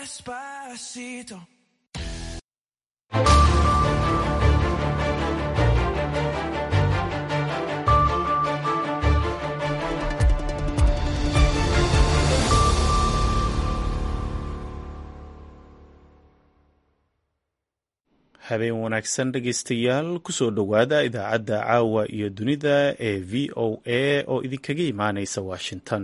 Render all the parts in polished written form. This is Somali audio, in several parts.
Despacito. habeen wanaagsan dhegaystayaal kusoo dhowaada idaacadda caawa iyo dunida ee v o a oo idinkaga imaanaysa washington.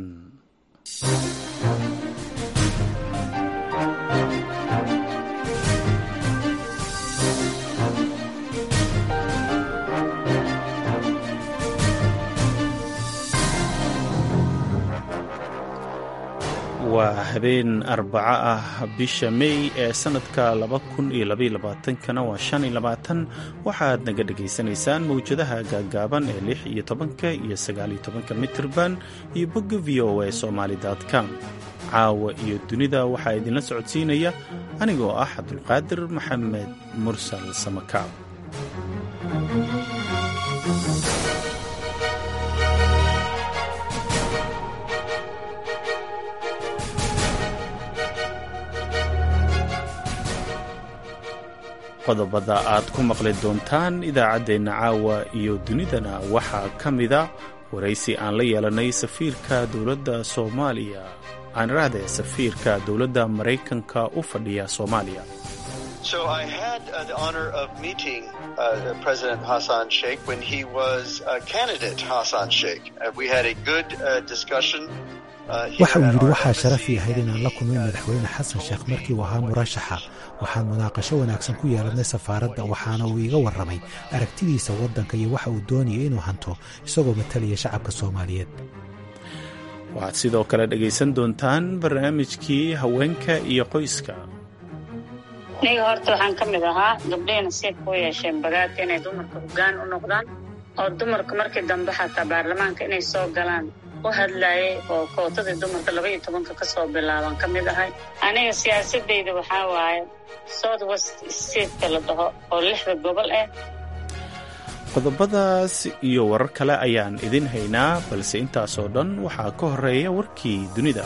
waa habeen arbaco ah bisha May ee sanadka 2022kana waa 25. waxaad naga dhagaysanaysaan mawjadaha gaagaaban ee 16 iyo 19 mitirban iyo bogga VOA Somali.com. caawa iyo dunida waxaa idinla socodsiinaya anigoo ah Cabdulqaadir Maxamed Mursal Samakaab. qodobada aad ku maqli doontaan idaacaddeenna caawa iyo dunidana waxaa ka mida waraysi aan la yeelanay safiirka dowladda Soomaaliya safiirka dowladda Maraykanka u fadhiya Soomaaliya. So I had the honor of meeting President Hassan Sheikh when he was candidate Hassan Sheikh. We had a good discussion. waxa uu yidhi waxaa sharaf ii ahayd inaan la kulmay madaxweyne xasan sheekh markii uu ahaa murashaxa. waxaan munaaqasho wanaagsan ku yeelanay safaaradda, waxaana uu iga warramay aragtidiisa waddanka iyo waxa uu doonayay inuu hanto isagoo matalaya shacabka Soomaaliyeed. waxaad sidoo kale dhegaysan doontaan barnaamijkii haweenka iyo qoyska. aniga horta waxaan ka mid ahaa gabdhaha nasiibka u yeesheen bagaadka inay dumarka hoggaan u noqdaan oo dumarka markii dambe xataa baarlamaanka inay soo galaan u hadlaayay oo kootadii dumarka 12 ka soo bilaaban ka mid ahay. aniga siyaasadeyda waxaa waaye South West State la dhaho oo 6 gobol ah. qodobadaas iyo warar kale ayaan idin haynaa, balse intaasoo dhan waxaa ka horeeya warkii dunida.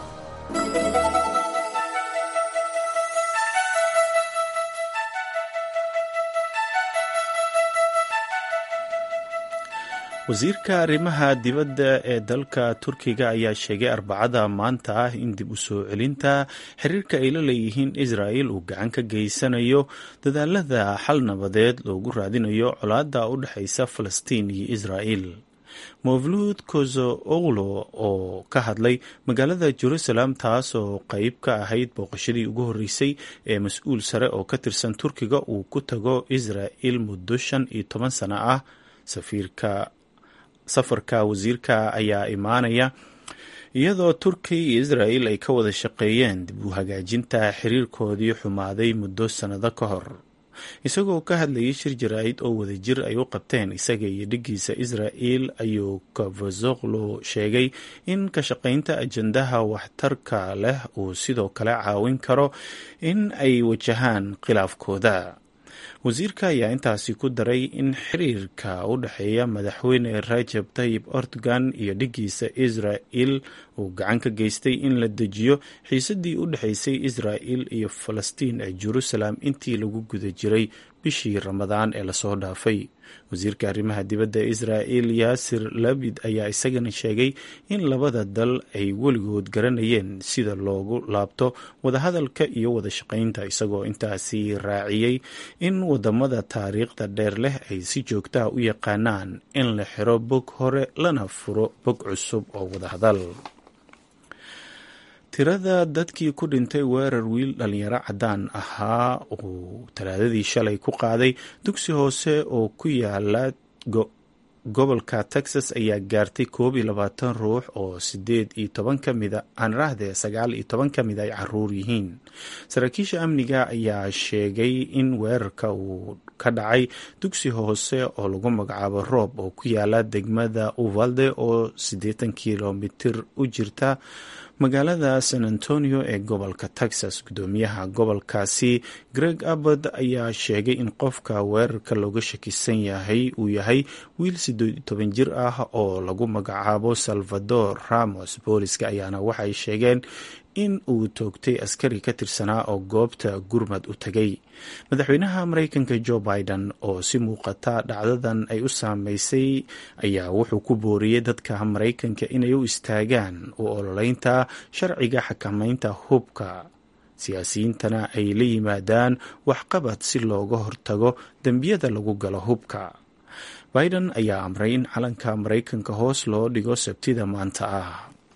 wasiirka arrimaha dibadda ee dalka Turkiga ayaa sheegay Arbacada maanta ah in dib u soo celinta xiriirka ay la leeyihiin Israa'il uu gacan ka geysanayo dadaalada xal nabadeed loogu raadinayo colaadda u dhaxaysa Falastiin iyo Israa'il. Mawlud Cavusoglu oo ka hadlay magaalada Jerusalem, taas oo qayb ka ahayd booqashadii ugu horeysay ee mas'uul sare oo ka tirsan Turkiga uu ku tago Israa'il muddo 15 sano ah. safarka wasiirka ayaa imaanaya iyadoo Turkiga iyo Israa'il ay ka wada shaqeeyeen dib u hagaajinta xiriirkoodii xumaaday muddo sanado ka hor. isagoo ka hadlayay shir jaraa'id oo wadajir ay u qabteen isaga iyo dhigiisa Israa'il ayuu Cavusoglu sheegay in ka shaqaynta ajandaha waxtarka leh uu sidoo kale caawin karo in ay wajahaan khilaafkooda. wasiirka ayaa intaasi ku daray in xiriirka u dhaxeeya madaxweyne Rajab Tayyip Erdogan iyo dhigiisa Israa'il uu gacan ka geystay in la dejiyo xiisadii u dhaxaysay Israa'il iyo Falastiin ee Jerusalem intii lagu guda jiray bishii Ramadaan ee lasoo dhaafay. wasiirka arrimaha dibadda Israa'il Yaasir Lapid ayaa isagana sheegay in labada dal ay weligood garanayeen sida loogu laabto wadahadalka iyo wada shaqaynta, isagoo intaasi raaciyay in wadamada taariikhda dheer leh ay si joogta u yaqaanaan in la xiro bog hore lana furo bog cusub oo wadahadal. tirada dadkii ku dhintay weerar wiil dhalinyaro caddaan ahaa uu talaadadii shalay ku qaaday dugsi hoose oo ku yaala gobolka Texas ayaa gaartay 21 ruux oo 19 ka mida ay caruur yihiin. saraakiisha amniga ayaa sheegay in weerarka uu ka dhacay dugsi hoose oo lagu magacaabo Roob oo ku yaala degmada Uvalde oo 80 kilomitir u jirta magaalada San Antonio ee gobolka Texas. gudoomiyaha gobolkaasi Greg Abbott ayaa sheegay in qofka weerarka looga shakisan yahay uu yahay wiil 17 jir ah oo lagu magacaabo Salvador Ramos. booliska ayaana waxay sheegeen in uu toogtay askari ka tirsanaa oo goobta gurmad u tagay. madaxweynaha maraykanka Joe Biden oo si muuqata dhacdadan ay u saameysay ayaa wuxuu ku booriyey dadka maraykanka inay u istaagaan u ololeynta sharciga xakamaynta hubka, siyaasiyiintana ay la yimaadaan waxqabad si looga hortago dembiyada lagu galo hubka. Biden ayaa amray in calanka maraykanka hoos loo dhigo sabtida maanta ah.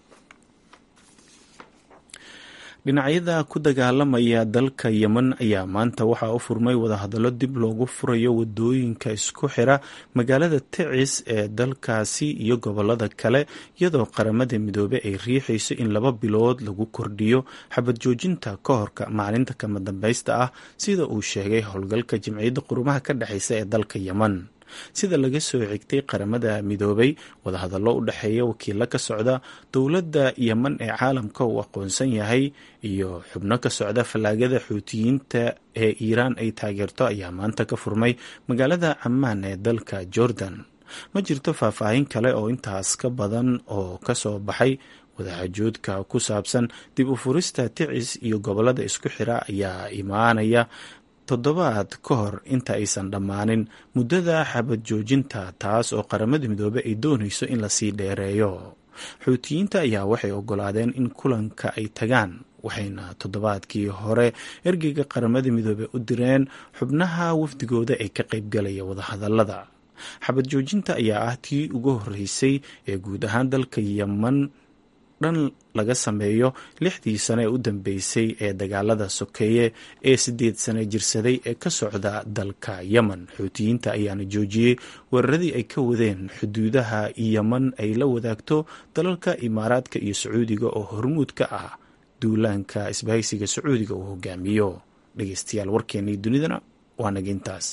dhinacyada ku dagaalamaya dalka Yemen ayaa maanta waxaa u furmay wadahadallo dib loogu furayo wadooyinka isku xira magaalada Tacis ee dalkaasi iyo gobolada kale, iyadoo qaramada midoobay ay riixayso in 2 bilood lagu kordhiyo xabad joojinta ka horka maalinta kama dambaysta ah, sida uu sheegay howlgalka Jamciyadda Qurumaha ka dhexeysa ee dalka Yemen. sida laga soo xigtay qaramada midoobay, wadahadallo u dhexeeya wakiilo ka socda dowladda Yemen ee caalamka uu aqoonsan yahay iyo xubno ka socda fallaagada xuutiyiinta ee Iiraan ay taageerto ayaa maanta ka furmay magaalada Ammaan ee dalka Jordan. ma jirto faahfaahin kale oo intaas ka badan oo ka soo baxay. wadaxaajoodka ku saabsan dib u furista Tacis iyo gobolada isku xira ayaa imaanaya toddobaad ka hor inta aysan dhammaanin muddada xabad joojinta, taas oo qaramada midoobey ay doonayso in lasii dheereeyo. xuutiyiinta ayaa waxay oggolaadeen in kulanka ay tagaan, waxayna toddobaadkii hore ergeyga qaramada midoobey u direen xubnaha wafdigooda ee ka qaybgalaya wadahadallada. xabad joojinta ayaa ah tii ugu horreysay ee guud ahaan dalka Yemen dhan laga sameeyo 6dii sano ee u dambeysay ee dagaalada sokeeye ee 8 sano jirsaday ee ka socda dalka Yemen. xuutiyiinta ayaana joojiyey weeraradii ay ka wadeen xuduudaha Yemen ay la wadaagto dalalka Imaaraadka iyo Sacuudiga oo hormuud ka ah duulaanka isbahaysiga Sacuudiga uu hogaamiyo. dhegeystayaal, warkeenii dunidana waa naga intaas.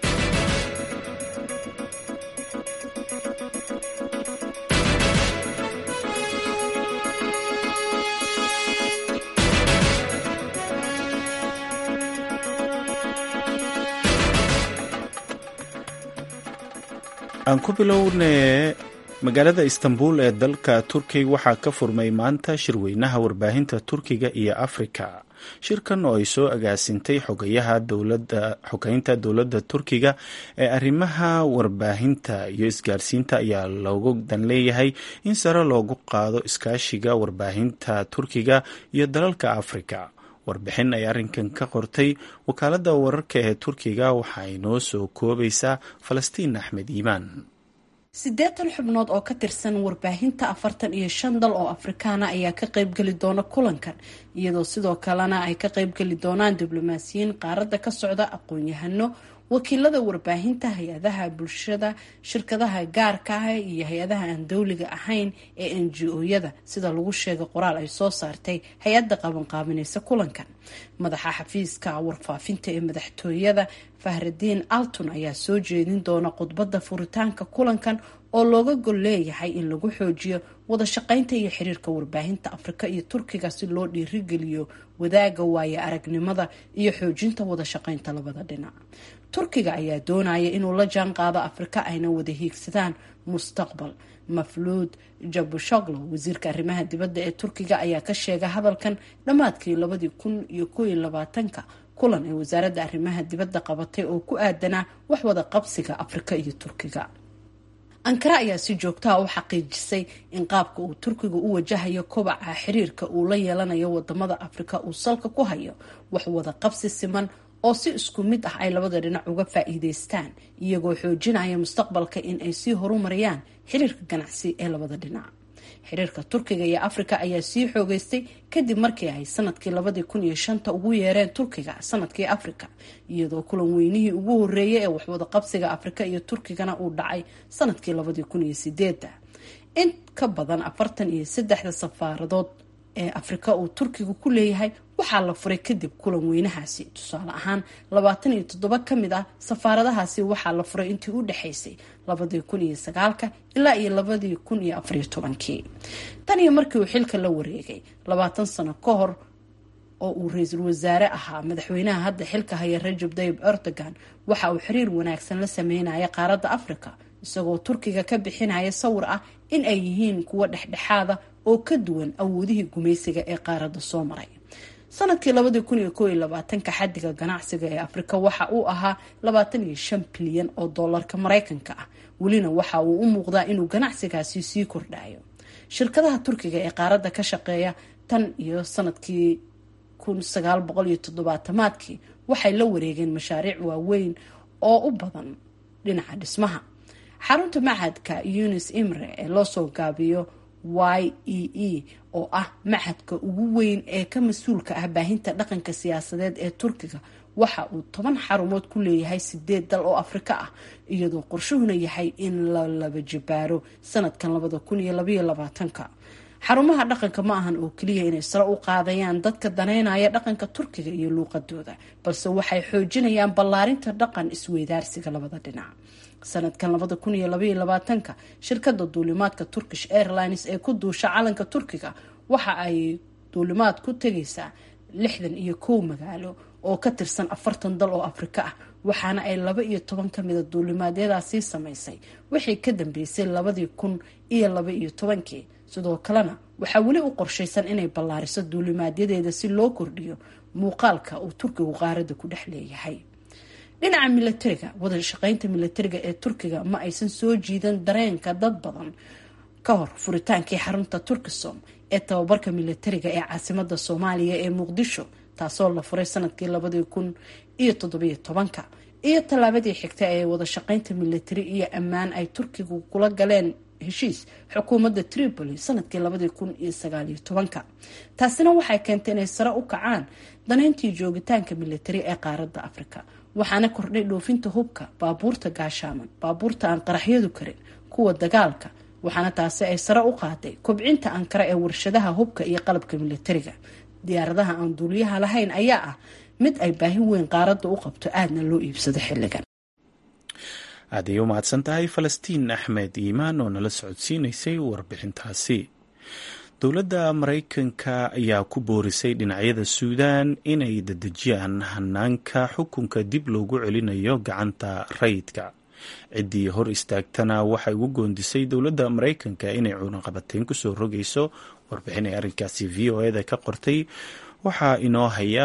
aan ku bilownee magaalada Istanbul ee dalka Turkiga waxaa ka furmay maanta shirweynaha warbaahinta Turkiga iyo Afrika. shirkan oo ay soo agaasintay xogeynta dowladda Turkiga ee arrimaha warbaahinta iyo isgaarsiinta ayaa loogu dan leeyahay in sare loogu qaado iskaashiga warbaahinta Turkiga iyo dalalka Afrika. warbixin ay arrinkan ka qortay wakaaladda wararka ee Turkiga waxaa inoo soo koobaysaa Falastiin Axmed Iimaan. 80 xubnood oo ka tirsan warbaahinta 45 dal oo Afrikaana ayaa ka qaybgeli doona kulankan, iyadoo sidoo kalena ay ka qaybgeli doonaan diblomaasiyiin qaaradda ka socda, aqoon-yahano, wakiilada warbaahinta, hay-adaha bulshada, shirkadaha gaarka ah iyo hay-adaha aan dowliga ahayn ee NGO-yada, sida lagu sheegay qoraal ay soo saartay hay-adda qabanqaabinaysa kulankan. madaxa xafiiska warfaafinta ee madaxtooyada Fahridiin Altun ayaa soo jeedin doona khudbadda furitaanka kulankan oo looga gol leeyahay in lagu xoojiyo wada shaqaynta iyo xiriirka warbaahinta Afrika iyo Turkiga si loo dhiirigeliyo wadaaga waayo aragnimada iyo xoojinta wada shaqaynta labada dhinac. Turkiga ayaa doonaya inuu la jaan qaado Afrika ayna wada hiigsadaan mustaqbal. Mafluud Jabushoglu, wasiirka arrimaha dibadda ee Turkiga, ayaa ka sheegay hadalkan dhammaadkii 2021 kulan ee wasaaradda arrimaha dibadda qabatay oo ku aadanaa wax wada qabsiga Afrika iyo Turkiga. Ankara ayaa si joogto ah u xaqiijisay in qaabka uu Turkiga u wajahayo kobaca xiriirka uu la yeelanayo wadamada Afrika uu salka ku hayo wax wada qabsi siman oo si isku mid ah ay labada dhinac uga faa'iideystaan, iyagoo xoojinaya mustaqbalka in ay sii horumariyaan xiriirka ganacsi ee labada dhinac. xiriirka Turkiga iyo Afrika ayaa sii xoogeystay kadib markii ay sanadkii 2005 ugu yeereen Turkiga sanadkii Afrika, iyadoo kulan weynihii ugu horeeyay ee waxwada qabsiga Afrika iyo Turkigana uu dhacay sanadkii 2008. in ka badan 43 safaaradood ee Afrika uu Turkiga ku leeyahay waxaa la furay kadib kulan weynahaasi. tusaale ahaan 27 ka mid ah safaaradahaasi waxaa la furay intii u dhaxaysay 2009 ilaa 2014. tan iyo markii uu xilka la wareegay 20 sano ka hor oo uu ra'iisul wasaare ahaa madaxweynaha hadda xilka haya Recep Tayyip Erdogan, waxa uu xiriir wanaagsan la sameynaya qaaradda Afrika, isagoo Turkiga ka bixinaya sawir ah in ay yihiin kuwo dhexdhexaada oo ka duwan awoodihii gumaysiga ee qaaradda soo maray. sanadkii 2021 xadiga ganacsiga ee Afrika waxa uu ahaa 25 bilyan oo doolarka Mareykanka ah. welina waxa uu u muuqdaa inuu ganacsigaasi sii kordhayo. shirkadaha Turkiga ee qaaradda ka shaqeeya tan iyo sanadkii 1970-maadkii waxay la wareegeen mashaariic waaweyn oo u badan dhinaca dhismaha. xarunta machadka Yunus Emre ee loo soo gaabiyo YEE oo ah machadka ugu weyn ee ka mas-uulka ah baahinta dhaqanka siyaasadeed ee Turkiga waxa uu 10 xarumood ku leeyahay 8 dal oo Afrika ah, iyadoo qorshuhuna yahay in la laba jibaaro sanadkan 2022. xarumaha dhaqanka ma ahan oo kaliya inay sare u qaadayaan dadka daneynaya dhaqanka Turkiga iyo luuqadooda, balse waxay xoojinayaan ballaarinta dhaqan isweydaarsiga labada dhinac. sanadkan 2022 shirkadda duulimaadka Turkish Airlines ee ku duusha calanka Turkiga waxa ay duulimaad ku tegaysaa 61 magaalo oo ka tirsan 40 dal oo Afrika ah, waxaana ay 12 ka mid ah duulimaadyadaasi samaysay wixii ka dambeysay 2012. sidoo kalena waxaa weli u qorshaysan inay ballaariso duulimaadyadeeda si loo kordhiyo muuqaalka uu Turkigu qaaradda ku dhex leeyahay. dhinaca militariga, wada shaqaynta militariga ee Turkiga ma aysan soo jiidan dareenka dad badan ka hor furitaankii xarunta Turkisom ee tababarka militariga ee caasimadda Soomaaliya ee Muqdisho, taasoo la furay sanadkii 2017 iyo tallaabadii xigta ee wada shaqaynta militari iyo ammaan ay Turkigu kula galeen heshiis xukuumadda Tripoli sanadkii 2019. taasina waxay keentay inay sare u kacaan daneyntii joogitaanka militari ee qaaradda Afrika, waxaana kordhay dhoofinta hubka, baabuurta gaashaaman, baabuurta aan qaraxyadu karin, kuwa dagaalka, waxaana taasi ay sare u qaaday kobcinta Ankara ee warshadaha hubka iyo qalabka militariga. diyaaradaha aan duuliyaha lahayn ayaa ah mid ay baahi weyn qaaradda u qabto, aadna loo iibsado xilligan. aad ay u mahadsan tahay Falastiin Axmed Iimaan oo nala socodsiinaysay warbixintaasi. dowladda Mareykanka ayaa ku boorisay dhinacyada Suudaan inay dedejiyaan hanaanka xukunka dib loogu celinayo gacanta rayidka. ciddii hor istaagtana waxay ugu goondisay dowladda Mareykanka inay cunaqabateyn kusoo rogayso. warbixin ay arrinkaasi VOA-da ka qortay waxaa inoo haya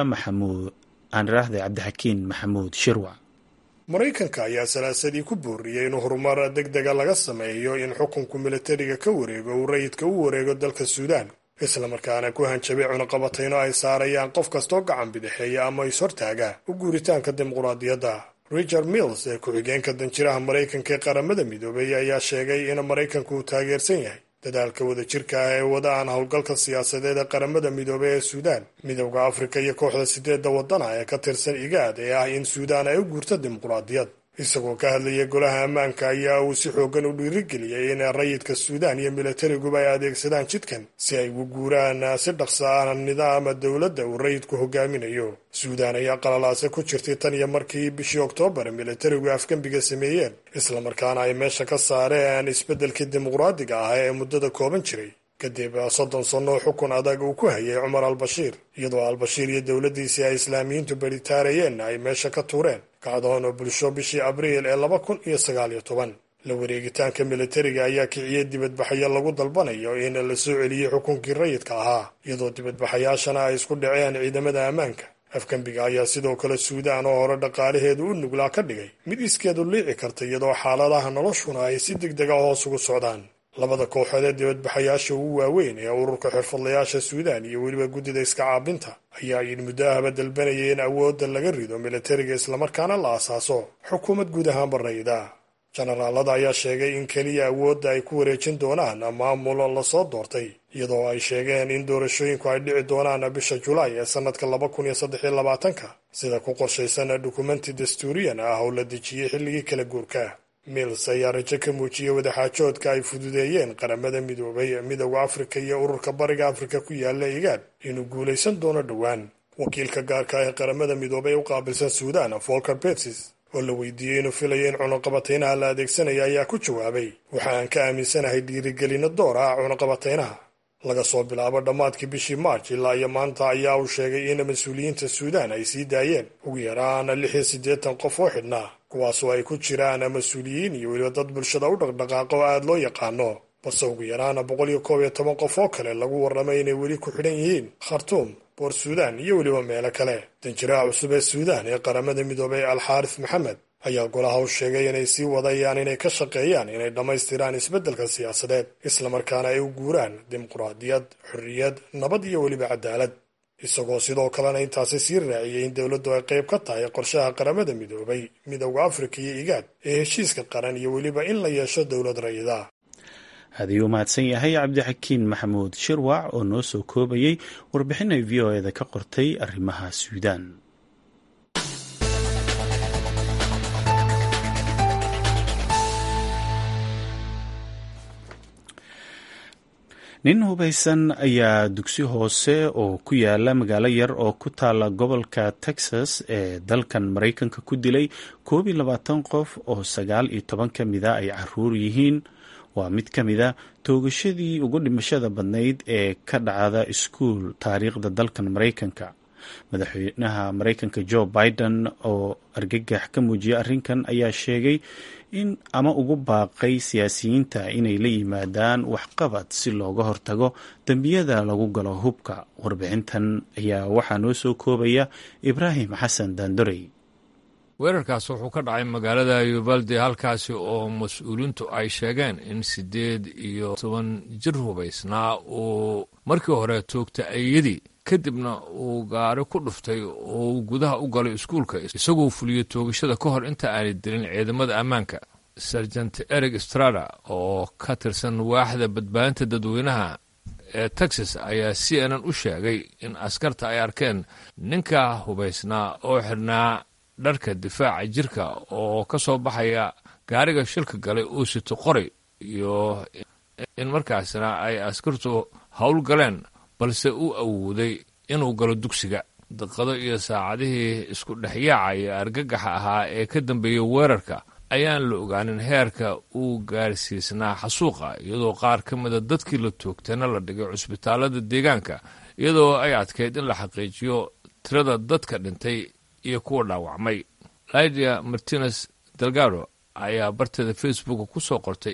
cabdixakiin maxamuud shirwac. Mareykanka ayaa salaasadii ku booriyey inuu horumar degdega laga sameeyo in xukunku militariga ka wareego uu rayidka u wareego dalka Suudaan, islamarkaana ku hanjabay cunaqabateyno ay saarayaan qof kastoo gacan bidixeeya ama is-hortaaga u guuritaanka dimuqraadiyadda. Richard Mills ee ku-xigeenka danjiraha Mareykanka ee qaramada midoobay ayaa sheegay in Mareykanku uu taageersan yahay dadaalka wadajirka ah ee wadaan howlgalka siyaasadeed ee qaramada midoobay ee Suudaan, midowda Afrika iyo kooxda 8 wadana ee ka tirsan IGAD ee ah in Suudaan ay u guurto dimuqraadiyad. isagoo ka hadlaya golaha ammaanka ayaa uu si xoogan u dhiirigeliyay in rayidka Suudaan iyo milatariguba ay adeegsadaan jidkan si ay ugu guuraan si dhaqso ah nidaamka dowladda uu rayidku hogaaminayo. Suudaan ayaa qalalaase ku jirtay tan iyo markii bishii Oktoobar milatarigu afgembiga sameeyeen, islamarkaana ay meesha ka saareen isbeddelkii dimuqraadiga ah ee muddada kooban jiray kadib 30 sano xukun adag uu ku hayay Cumar al-Bashir, iyadoo al-Bashir iyo dowladdiisii ay islaamiyiintu baritaarayeen ay meesha ka tuureen kacdoon oo bulsho bishii Abriil ee 2019. la wareegitaanka milatariga ayaa kiciyay dibadbaxyo lagu dalbanayo in la soo celiyo xukunkii rayidka ahaa, iyadoo dibadbaxayaashana ay isku dhaceen ciidamada ammaanka. afgembiga ayaa sidoo kale Suudaan oo hore dhaqaalaheedu u nuglaa ka dhigay mid iskeedu liici karta, iyadoo xaaladaha noloshuna ay si degdeg ah hoos ugu socdaan. labada kooxood ee dibadbaxayaasha ugu waaweyn ee ururka xirfadlayaasha Suudaan iyo weliba guddida iska caabinta ayaa muddo ahba dalbanayay in awoodda laga rido milatariga islamarkaana la asaaso xukuumad guud ahaanba rayida. jenaraalada ayaa sheegay in keliya awoodda ay ku wareejin doonaan maamul lasoo doortay, iyadoo ay sheegeen in doorashooyinku ay dhici doonaan bisha Julaay ee sanadka 2023 sida ku qorshaysan dukumenti dastuuriyan ah oo la dejiyey xilligii kala guurka. Mills ayaa rajo ka muujiyay wadaxaajoodka ay fududeeyeen qaramada midoobay, midowda Afrika iyo ururka bariga Afrika ku yaala IGAD inuu guulaysan doono dhowaan. wakiilka gaarka ee qaramada midoobay u qaabilsan Suudaan, Volker Perthes, oo la weydiiyey inuu filayo in cunaqabateynaha la adeegsanaya ayaa ku jawaabay, waxa aan ka aaminsanahay dhiirigelino door ah cunaqabateynaha. laga soo bilaabo dhammaadkii bishii March ilaa iyo maanta ayaa uu sheegay in mas-uuliyiinta Suudaan ay sii daayeen ugu yaraan 86 qof oo xidhnaa, kuwaasoo ay ku jiraan mas-uuliyiin iyo weliba dad bulshada u dhaqdhaqaaqo aad loo yaqaano. balse ugu yaraana 111 qof oo kale lagu warramay inay weli ku xidhan yihiin khartuum, boor suudaan iyo weliba meelo kale. danjiraha cusub ee suudaan ee qaramada midoobay alxaaris maxamed ayaa golaha u sheegay inay sii wadayaan inay ka shaqeeyaan inay dhammaystiraan isbeddelka siyaasadeed, islamarkaana ay u guuraan dimuqraadiyad, xorriyad, nabad iyo weliba cadaalad, isagoo sidoo kalena intaasi sii raaciyey in dowladdu ay qayb ka tahay qorshaha qaramada midoobay, midowda afrika iyo igaad ee heshiiska qaran iyo weliba in la yeesho dowlad rayida. haddii uu mahadsan yahay cabdixakiin maxamuud shirwac oo noo soo koobayey warbixin ay v o eda ka qortay arrimaha suudaan. nin hubaysan ayaa dugsi hoose oo ku yaala magaalo yar oo ku taala gobolka Texas ee dalkan Maraykanka ku dilay 21 qof oo 19 ka mida ay caruur yihiin. waa mid ka mida toogashadii ugu dhimashada badnayd ee ka dhacda iskuul taariikhda dalkan Maraykanka. madaxweynaha Maraykanka Joe Biden oo argagax ka muujiyay arrinkan ayaa sheegay in ama ugu baaqay siyaasiyiinta inay la yimaadaan waxqabad si looga hortago dembiyada lagu galo hubka. warbixintan ayaa waxaa noo soo koobaya Ibraahim Xasan Daandorey. weerarkaas wuxuu ka dhacay magaalada Uvalde, halkaasi oo mas-uuliintu ay sheegeen in 18 jir hubaysnaa uu markii hore toogtay ayadii, kadibna uu gaari ku dhuftay oo uu gudaha u galay iskuulka isagoo fuliyey toogashada ka hor inta aanay dilin ciidamada ammaanka. Sergeant Eric Estrada oo ka tirsan waaxda badbaadinta dadweynaha ee Texas ayaa CNN u sheegay in askarta ay arkeen ninka hubaysnaa oo xirnaa dharka difaaca jirka oo ka soo baxaya gaariga shilka galay uu sito qoray, iyo in markaasna ay askartu hawl galeen balse uu awooday inuu galo dugsiga. daqiiqado iyo saacadihii isku dhexyaacaya argagaxa ahaa ee ka dambeeyey weerarka ayaan la ogaanin heerka uu gaarsiisnaa xasuuqa, iyadoo qaar ka mida dadkii la toogtayna la dhigay cusbitaalada deegaanka, iyadoo ay adkayd in la xaqiijiyo tirada dadka dhintay iyo kuwa dhaawacmay. Lydia Martinez Delgado ayaa barteeda Facebook ku soo qortay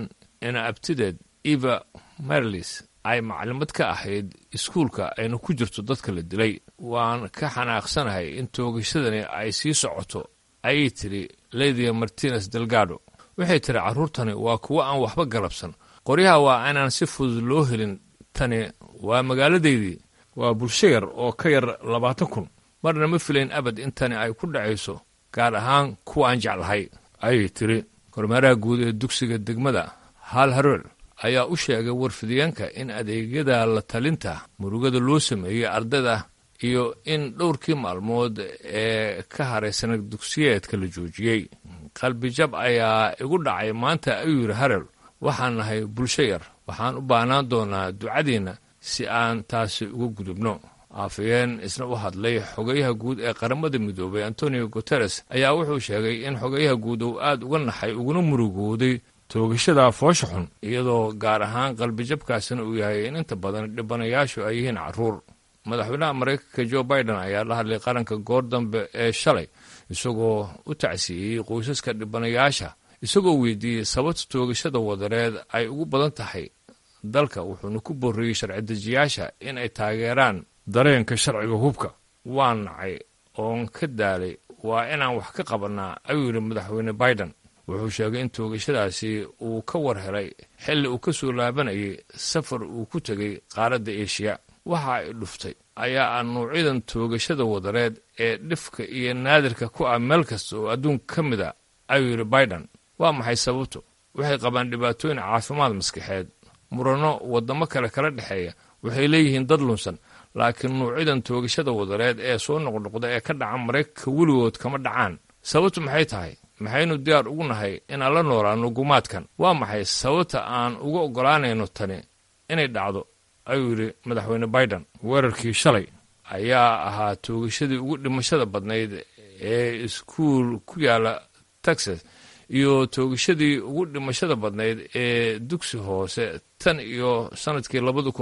in abtideed Eva Merlis ay maclimad ka ahayd iskuulka ayna ku jirto dadka la dilay. waan ka xanaaqsanahay in toogashadani ay sii socoto, ayay tiri Lydia Martinez Delgado. waxay tiri carruurtani waa kuwo aan waxba galabsan, qoryaha waa inaan si fudud loo helin, tani waa magaaladeydii, waa bulsho yar oo ka yar 20,000. marna ma filayn abad intani ay ku dhacayso, gaar ahaan kuwa aan jeclahay, ayay tiri. kormeeraha guud ee dugsiga degmada Hal Harrell ayaa u sheegay warfidyaanka in adeegyada la talinta murugada loo sameeyey ardayda iyo in dhowrkii maalmood ee ka haray sanad dugsiyeedka la joojiyey. qalbijab ayaa igu dhacay maanta, ayuu yidhi Harrell. waxaan nahay bulsho yar, waxaan u baahnaan doonaa ducadiinna si aan taasi uga gudubno. afhayeen isna u hadlay xogayaha guud ee qaramada midoobay Antonio Guterres ayaa wuxuu sheegay in xogayaha guud uu aad uga naxay uguna murugooday toogashada foosha xun, iyadoo gaar ahaan qalbijabkaasina uu yahay in inta badan dhibanayaashu ay yihiin carruur. madaxweynaha Maraykanka Joe Biden ayaa la hadlay qaranka goor dambe ee shalay, isagoo u tacsiiyey qoysaska dhibanayaasha, isagoo weydiiyey sababta toogashada wadareed ay ugu badan tahay dalka, wuxuuna ku booriyey sharci-dejiyaasha in ay taageeraan dareenka sharciga hubka. waan nacay oon ka daalay, waa inaan wax ka qabannaa, ayuu yidhi madaxweyne Biden. wuxuu sheegay in toogashadaasi uu ka war helay xilli uu ka soo laabanayay safar uu ku tegay qaaradda Eeshiya. waxa ay dhuftay ayaa ah nuucyadan toogashada wadareed ee dhifka iyo naadirka ku ah meel kasta oo adduunka ka mid a, ayuu yidhi Biden. waa maxay sababtu? waxay qabaan dhibaatooyin caafimaad maskaxeed, murano waddamo kale kala dhexeeya, waxay leeyihiin dad lunsan, laakiin nuucyadan toogashada wadareed ee soo noqnoqda ee ka dhaca Maraykanka weligood kama dhacaan. sababtu maxay tahay? maxaynu diyaar ugu nahay inaan la noolaano gumaadkan? waa maxay sababta aan uga oggolaanayno tani inay dhacdo? ayuu yidhi madaxweyne Biden. weerarkii shalay ayaa ahaa toogashadii ugu dhimashada badnayd ee iskuul ku yaala Texas, iyo toogashadii ugu dhimashada badnayd ee dugsi hoose tan iyo sanadkii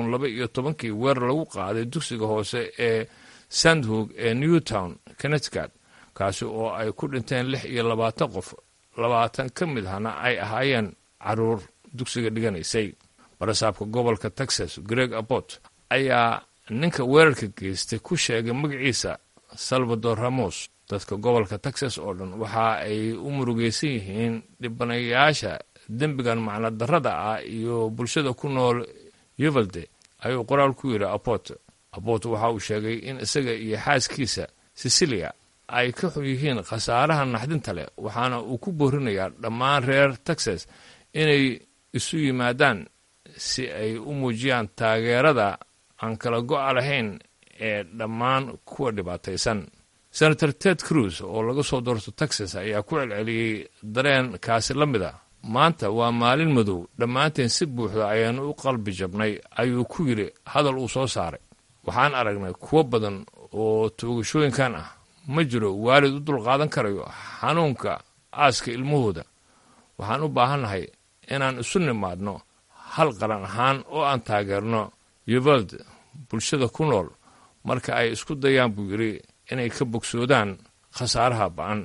2012 weerar lagu qaaday dugsiga hoose ee Sandhook ee Newtown, Connecticut, kaasi oo ay ku dhinteen 26 qof, 20 ka mid ahna ay ahaayeen carruur dugsiga dhiganaysay. barasaabka gobolka texas greg abbott ayaa ninka weerarka geystay ku sheegay magaciisa salvador ramos. dadka gobolka texas oo dhan waxa ay u murugaysan yihiin dhibanayaasha dembigan macno darrada ah iyo bulshada ku nool uvalde ayuu qoraal ku yidhi abbott waxa uu sheegay in isaga iyo xaaskiisa cecilia ay ka xun yihiin khasaaraha naxdinta leh, waxaana uu ku boorinayaa dhammaan reer texas inay isu yimaadaan si ay u muujiyaan taageerada aan kala go'a lahayn ee dhammaan kuwa dhibaataysan. senator ted cruz oo laga soo doorto texas ayaa ku celceliyey dareenkaasi la mid a. maanta waa maalin madow, dhammaanteen si buuxda ayaanu u qalbi jabnay, ayuu ku yidhi hadal uu soo saaray. waxaan aragnay kuwo badan oo toogashooyinkan ah. ma jiro waalid u dulqaadan karayo xanuunka aaska ilmahooda. waxaan u baahannahay inaan isu nimaadno hal qaran ahaan oo aan taageerno uvalde bulshada ku nool marka ay isku dayaan buu yidhi inay ka bogsoodaan khasaaraha ba'an.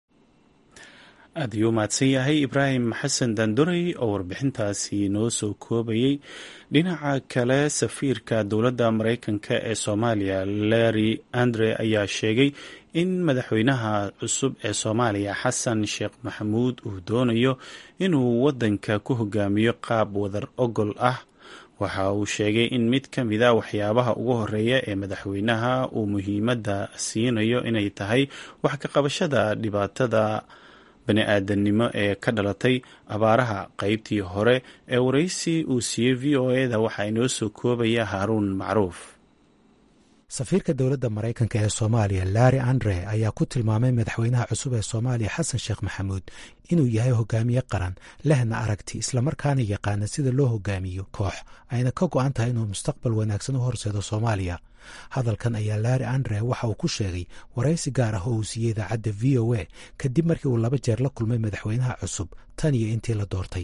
aad ayuu mahadsan yahay ibraahim xasan daanduray oo warbixintaasi noo soo koobayey. dhinaca kale, safiirka dowladda maraykanka ee soomaaliya larry andre ayaa sheegay in madaxweynaha cusub ee soomaaliya xasan sheekh maxamuud uu doonayo inuu waddanka ku hogaamiyo qaab wadar ogol ah. waxa uu sheegay in mid ka mida waxyaabaha ugu horeeya ee madaxweynaha uu muhiimadda siinayo inay tahay wax ka qabashada dhibaatada bani-aadamnimo ee ka dhalatay abaaraha. qaybtii hore ee waraysi uu siiyey v o eda waxaa inoo soo koobaya haaruun macruuf. safiirka dowladda maraykanka ee soomaaliya larry andre ayaa ku tilmaamay madaxweynaha cusub ee soomaaliya xasan sheekh maxamuud inuu yahay hogaamiye qaran, lehna aragti, islamarkaana yaqaana sida loo hogaamiyo koox, ayna ka go-an tahay inuu mustaqbal wanaagsan u horseedo soomaaliya. hadalkan ayaa larry andre waxa uu ku sheegay waraysi gaar ah oo uu siiyey idaacadda v o a kadib markii uu 2 jeer la kulmay madaxweynaha cusub tan iyo intii la doortay.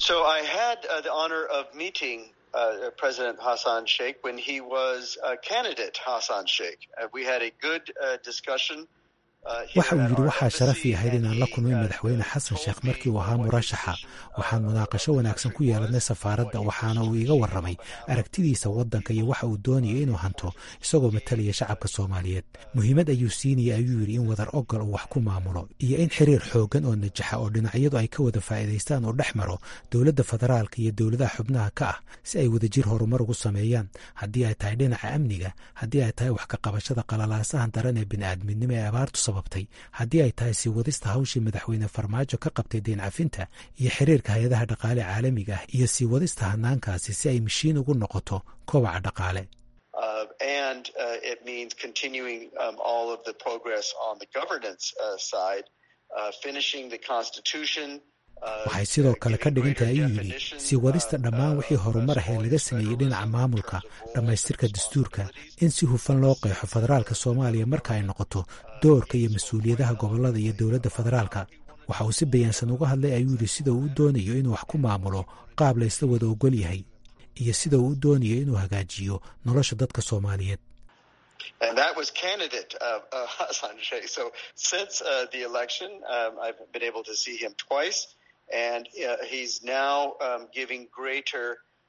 President Hassan Sheikh when he was candidate Hassan Sheikh. We had a good discussion. waxa uu yidhi waxaa sharaf ii ahayd inaan la kulmay madaxweyne xasan sheekh markii uu ahaa murashaxa. waxaan munaaqasho wanaagsan ku yeelanay safaaradda, waxaana uu iga warramay aragtidiisa waddanka iyo waxa uu doonaya inuu hanto isagoo matalaya shacabka soomaaliyeed. muhiimad ayuu siinaya ayuu yidhi in wadar ogol uu wax ku maamulo iyo in xiriir xooggan oo najaxa oo dhinacyadu ay ka wada faa'iidaystaan oo dhex maro dowladda federaalka iyo dowladaha xubnaha ka ah si ay wadajir horumar ugu sameeyaan, haddii ay tahay dhinaca amniga, haddii ay tahay wax ka qabashada qalalaasahan daran ee bini'aadminimo ee abaartu haddii ay tahay sii wadista hawshii madaxweyne farmaajo ka qabtay deen cafinta iyo xiriirka hay-adaha dhaqaale caalamiga ah iyo sii wadista hanaankaasi si ay mashiin ugu noqoto kobaca dhaqaale. waxay sidoo kale ka dhigan tahay ayuu yidhi sii wadista dhammaan wixii horumar ah ee laga sameeyey dhinaca maamulka, dhammaystirka dastuurka, in si hufan loo qeexo federaalka soomaaliya marka ay noqoto doorka iyo mas-uuliyadaha gobollada iyo dowladda federaalka. waxa uu si bayaansan uga hadlay ayuu yidhi sida uu u doonayo inuu wax ku maamulo qaab la ysla wada ogol yahay iyo sida uu u doonayo inuu hagaajiyo nolosha dadka soomaaliyeed. And that was candidate Hassan Sheikh. So since the election, I've been able to see him twice. And he's now giving greater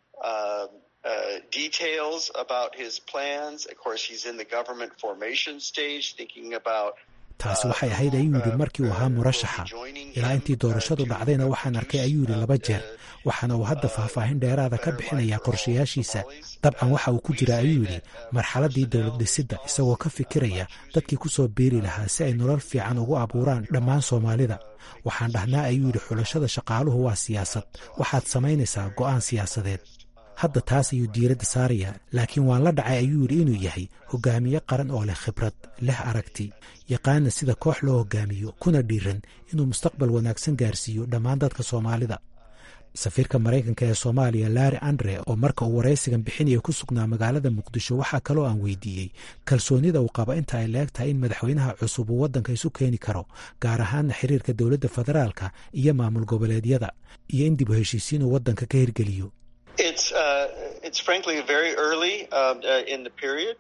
details about his plans. Of course, he's in the government formation stage, thinking about taasi waxay ahayd ayuu yidhi markii uu ahaa murashaxa. ilaa intii doorashadu dhacdayna waxaan arkay ayuu yidhi 2 jeer, waxaana uu hadda faahfaahin dheeraada ka bixinayaa qorshayaashiisa. dabcan waxa uu ku jira ayuu yidhi marxaladdii dowlad dhisidda, isagoo ka fikiraya dadkii ku soo biiri lahaa si ay nolol fiican ugu abuuraan dhammaan soomaalida. waxaan dhahnaa ayuu yidhi xulashada shaqaaluhu waa siyaasad, waxaad samaynaysaa go'aan siyaasadeed. hadda taas ayuu diiradda saarayaa, laakiin waan la dhacay ayuu yidhi inuu yahay hogaamiye qaran oo leh khibrad, leh aragti, yaqaana sida koox loo hogaamiyo, kuna dhiiran inuu mustaqbal wanaagsan gaarsiiyo dhammaan dadka soomaalida. safiirka maraykanka ee soomaaliya larry andre oo marka uu waraysigan bixinaya ku sugnaa magaalada muqdisho waxaa kaloo aan weydiiyey kalsoonida uu qaba inta ay leeg tahay in madaxweynaha cusub uu waddanka isu keeni karo, gaar ahaana xiriirka dowladda federaalka iyo maamul goboleedyada, iyo in dib u heshiisiin uu waddanka ka hirgeliyo. It's frankly very early in the period.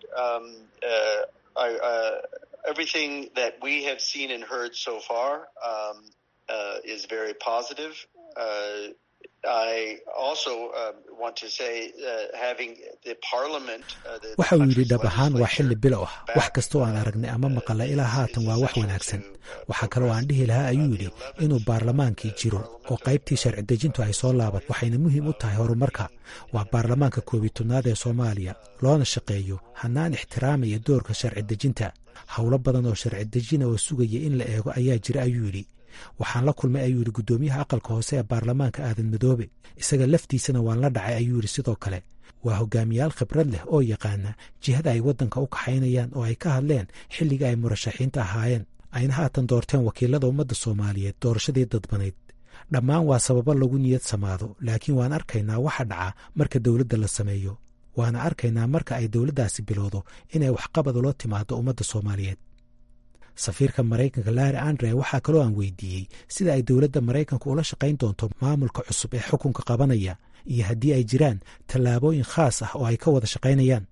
Everything that we have seen and heard so far is very positive. waxa uu yidhi dhab ahaan waa xilli bilow ah wax kastoo aan aragnay ama maqalla ilaa haatan waa wax wanaagsan waxaa kaloo aan dhihi lahaa ayuu yidhi inuu baarlamaankii jiro oo qaybtii sharci dejintu ay soo laabat waxayna muhiim u tahay horumarka waa baarlamaanka 11aad ee Soomaaliya loona shaqeeyo hanaan ixtiraamaya doorka sharci dejinta hawlo badan oo sharci dejina oo sugaya in la eego ayaa jira ayuu yidhi waxaan la kulmay ayuu yidhi gudoomiyaha aqalka hoose ee baarlamaanka Aadan Madoobe isaga laftiisana waan la dhacay ayuu yidhi sidoo kale waa hogaamiyaal khibrad leh oo yaqaana jihada ay waddanka u kaxaynayaan oo ay ka hadleen xilliga ay murashaxiinta ahaayeen ayna haatan doorteen wakiilada ummadda Soomaaliyeed doorashadii dadbaneyd dhammaan waa sababo lagu niyad samaado laakiin waan arkaynaa waxa dhaca marka dawladda la sameeyo waana arkaynaa marka ay dawladdaasi bilowdo inay waxqabad ula timaado ummadda Soomaaliyeed safiirka Mareykanka Larry Andre waxaa kaloo aan weydiiyey sida ay dawladda Mareykanka ula shaqayn doonto maamulka cusub ee xukunka qabanaya iyo haddii ay jiraan tallaabooyin khaas ah oo ay ka wada shaqaynayaan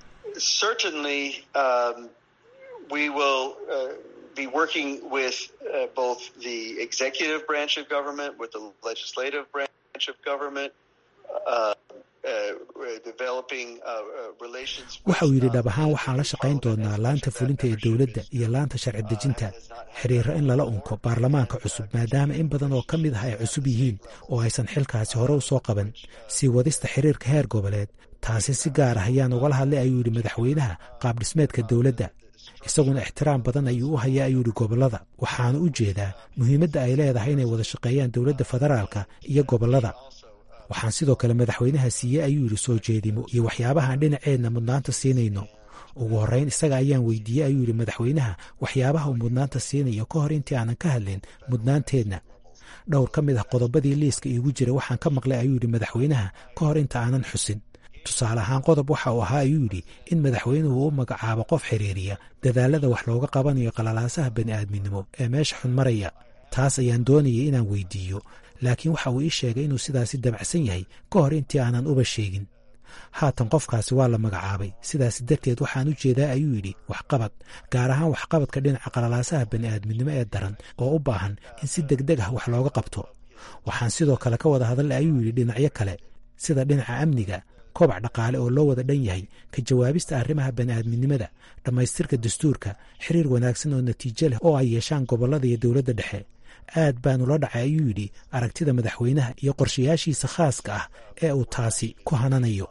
we will be working with both the executive branch of government, with the legislative branch of government, waxa uu yidhi dhab ahaan waxaan la shaqayn doonaa laanta fulinta ee dawladda iyo laanta sharci dejinta xiriiro in lala unko baarlamaanka cusub maadaama in badan oo ka mid ah ay cusub yihiin oo aysan xilkaasi hore u soo qaban sii wadista xiriirka heer goboleed taasi si gaar ah ayaan ugala hadlay ayuu yidhi madaxweynaha qaabdhismeedka dawladda isaguna ixtiraam badan ayuu u hayaa ayuu yidhi gobollada waxaana u jeedaa muhiimadda ay leedahay inay wada shaqeeyaan dawladda federaalka iyo gobollada waxaan sidoo kale madaxweynaha siiyey ayuu yidhi soo jeedimo iyo waxyaabahaan dhinaceedna mudnaanta siinayno ugu horrayn isaga ayaan weydiiyey ayuu yidhi madaxweynaha waxyaabaha uu mudnaanta siinayo ka hor intii aanan ka hadlin mudnaanteedna dhowr ka mid ah qodobadii liiska iigu jira waxaan ka maqlay ayuu yidhi madaxweynaha ka hor inta aanan xusin tusaale ahaan qodob waxa uu ahaa ayuu yidhi in madaxweynuhu u magacaabo qof xiriiriya dadaalada wax looga qabanayo qalalaasaha bani'aadminimo ee meesha xun maraya taas ayaan doonayay inaan weydiiyo laakiin waxa uu ii sheegay inuu sidaasi dabacsan yahay ka hor intii aanan uba sheegin haatan qofkaasi waa la magacaabay sidaasi darteed waxaan u jeedaa ayuu yidhi waxqabad gaar ahaan waxqabadka dhinaca qalalaasaha bani'aadminimo ee daran oo u baahan in si degdeg ah wax looga qabto waxaan sidoo kale ka wada hadalay ayuu yidhi dhinacyo kale sida dhinaca amniga kobac dhaqaale oo loo wada dhan yahay ka jawaabista arrimaha bani'aadminimada dhammaystirka dastuurka xiriir wanaagsan oo natiijo leh oo ay yeeshaan gobollada iyo dawladda dhexe aad baan ula dhacay ayuu yidhi aragtida madaxweynaha iyo qorshayaashiisa khaaska ah ee uu taasi ku hananayo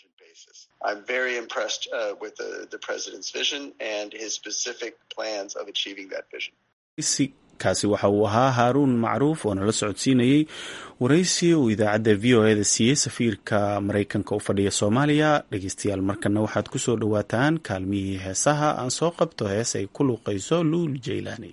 kaasi waxa uu ahaa haaruun macruuf oo nala socodsiinayey waraysi uu idaacadda v o eda siiyey safiirka maraykanka u fadhiya soomaaliya dhegeystayaal markana waxaad ku soo dhowaataan kaalmihii heesaha aan soo qabto hees ay ku luuqayso luul jaylaani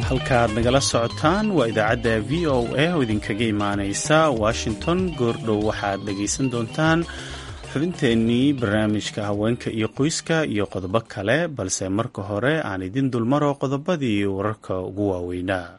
halkaaad nagala socotaan waa idaacadda v o a oo idinkaga imaanaysa washington. goordhow waxaad dhegaysan doontaan xubinteennii barnaamijka haweenka iyo qoyska iyo qodobo kale, balse marka hore aan idin dulmaro qodobadii wararka ugu waaweynaa.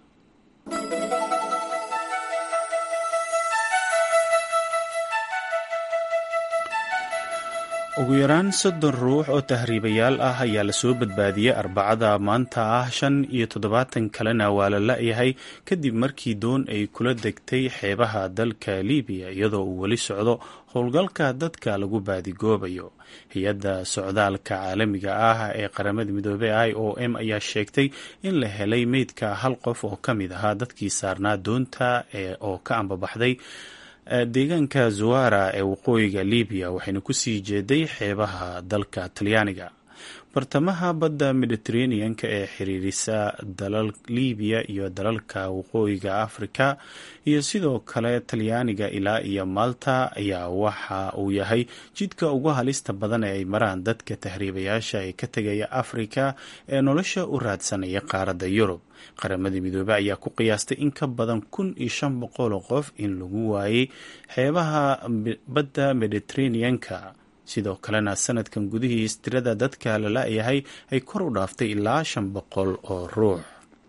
ugu yaraan 30 ruux oo tahriibayaal ah ayaa lasoo badbaadiyey Arbacada maanta ah, 75 kalena waa la la'yahay kadib markii doon ay kula degtay xeebaha dalka Liibiya iyadoo uu weli socdo howlgalka dadka lagu baadigoobayo. hay-adda socdaalka caalamiga ah ee qaramada midoobey IOM ayaa sheegtay in la helay meydka hal qof oo ka mid ahaa dadkii saarnaa doonta oo ka ambabaxday deegaanka Zuwara ee waqooyiga Liibiya, waxayna ku sii jeeday xeebaha dalka Talyaaniga. bartamaha badda Mediterranean-ka ee xiriirisa dalal Liibiya iyo dalalka waqooyiga Afrika iyo sidoo kale Talyaaniga ilaa iyo Malta ayaa waxa uu yahay jidka ugu halista badan ee ay maraan dadka tahriibayaasha ee ka tegaya Afrika ee nolosha u raadsanaya qaaradda Yurub. qaramada midoobey ayaa ku qiyaastay in ka badan 1500 qof in lagu waayay xeebaha badda Mediterranean-ka. sidoo kalena sanadkan gudihiis tirada dadka la la'yahay ay kor u dhaaftay ilaa 500 oo ruux.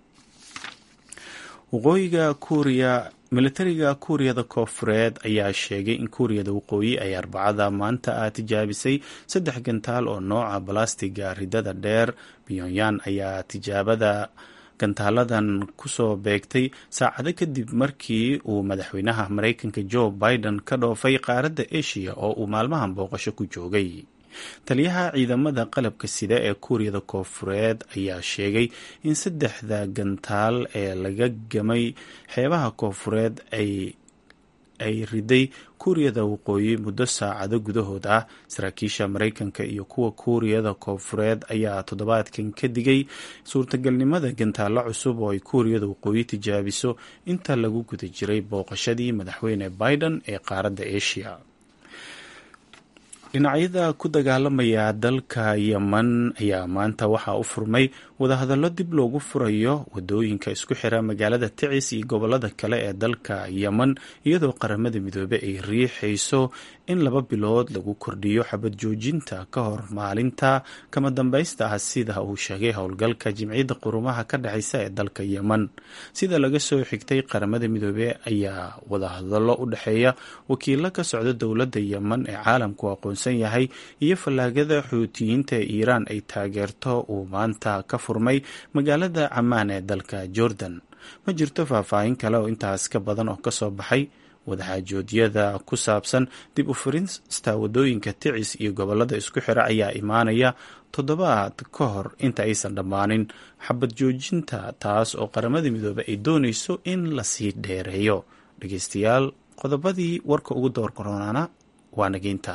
waqooyiga Kuuriya militariga Kuuriyada Koonfureed ayaa sheegay in Kuuriyada Waqooyi ay Arbacada maanta tijaabisay 3 gantaal oo nooca balastiga ridada dheer. Pyongyang ayaa tijaabada gantaaladan kusoo beegtay saacado kadib markii uu madaxweynaha Mareykanka Joe Biden ka dhoofay qaaradda Asia oo uu maalmahan booqasho ku joogay. taliyaha ciidamada qalabka sida ee Kuuriyada Koonfureed ayaa sheegay in 3 gantaal ee laga gamay xeebaha koonfureed ay riday Kuuriyada Waqooyi muddo saacado gudahood ah. saraakiisha Mareykanka iyo kuwa Kuuriyada Koonfureed ayaa toddobaadkan ka digay suurtagalnimada gantaalo cusub oo ay Kuuriyada Waqooyi tijaabiso inta lagu guda jiray booqashadii madaxweyne Biden ee qaaradda Asia. dhinacyada ku dagaalamaya dalka Yemen ayaa maanta waxaa u furmay wadahadallo dib loogu furayo wadooyinka isku xira magaalada Tacis iyo gobolada kale ee dalka Yemen, iyadoo qaramada midoobey ay riixayso in 2 bilood lagu kordhiyo xabad joojinta ka hor maalinta kama dambaysta ah, sida uu sheegay howlgalka Jimciyadda Qurumaha ka dhexeysa ee dalka Yemen. sida laga soo xigtay qaramada midoobey ayaa wadahadallo u dhexeeya wakiilo ka socda dowladda Yemen ee caalamku aqoonsan yahay iyo fallaagada Xuutiyiinta ee Iiraan ay taageerto uu maanta ka furmay magaalada Ammaan ee dalka Jordan. ma jirto faahfaahin kale oo intaas ka badan oo ka soo baxay wadaxaajoodyada ku saabsan dib u furista wadooyinka Tacis iyo gobolada isku xira ayaa imaanaya toddobaad ka hor inta aysan dhammaanin xabad joojinta, taas oo qaramada midoobey ay doonayso in la sii dheereeyo. dhegeystayaal, qodobadii warka ugu door koronaana waa nageynta.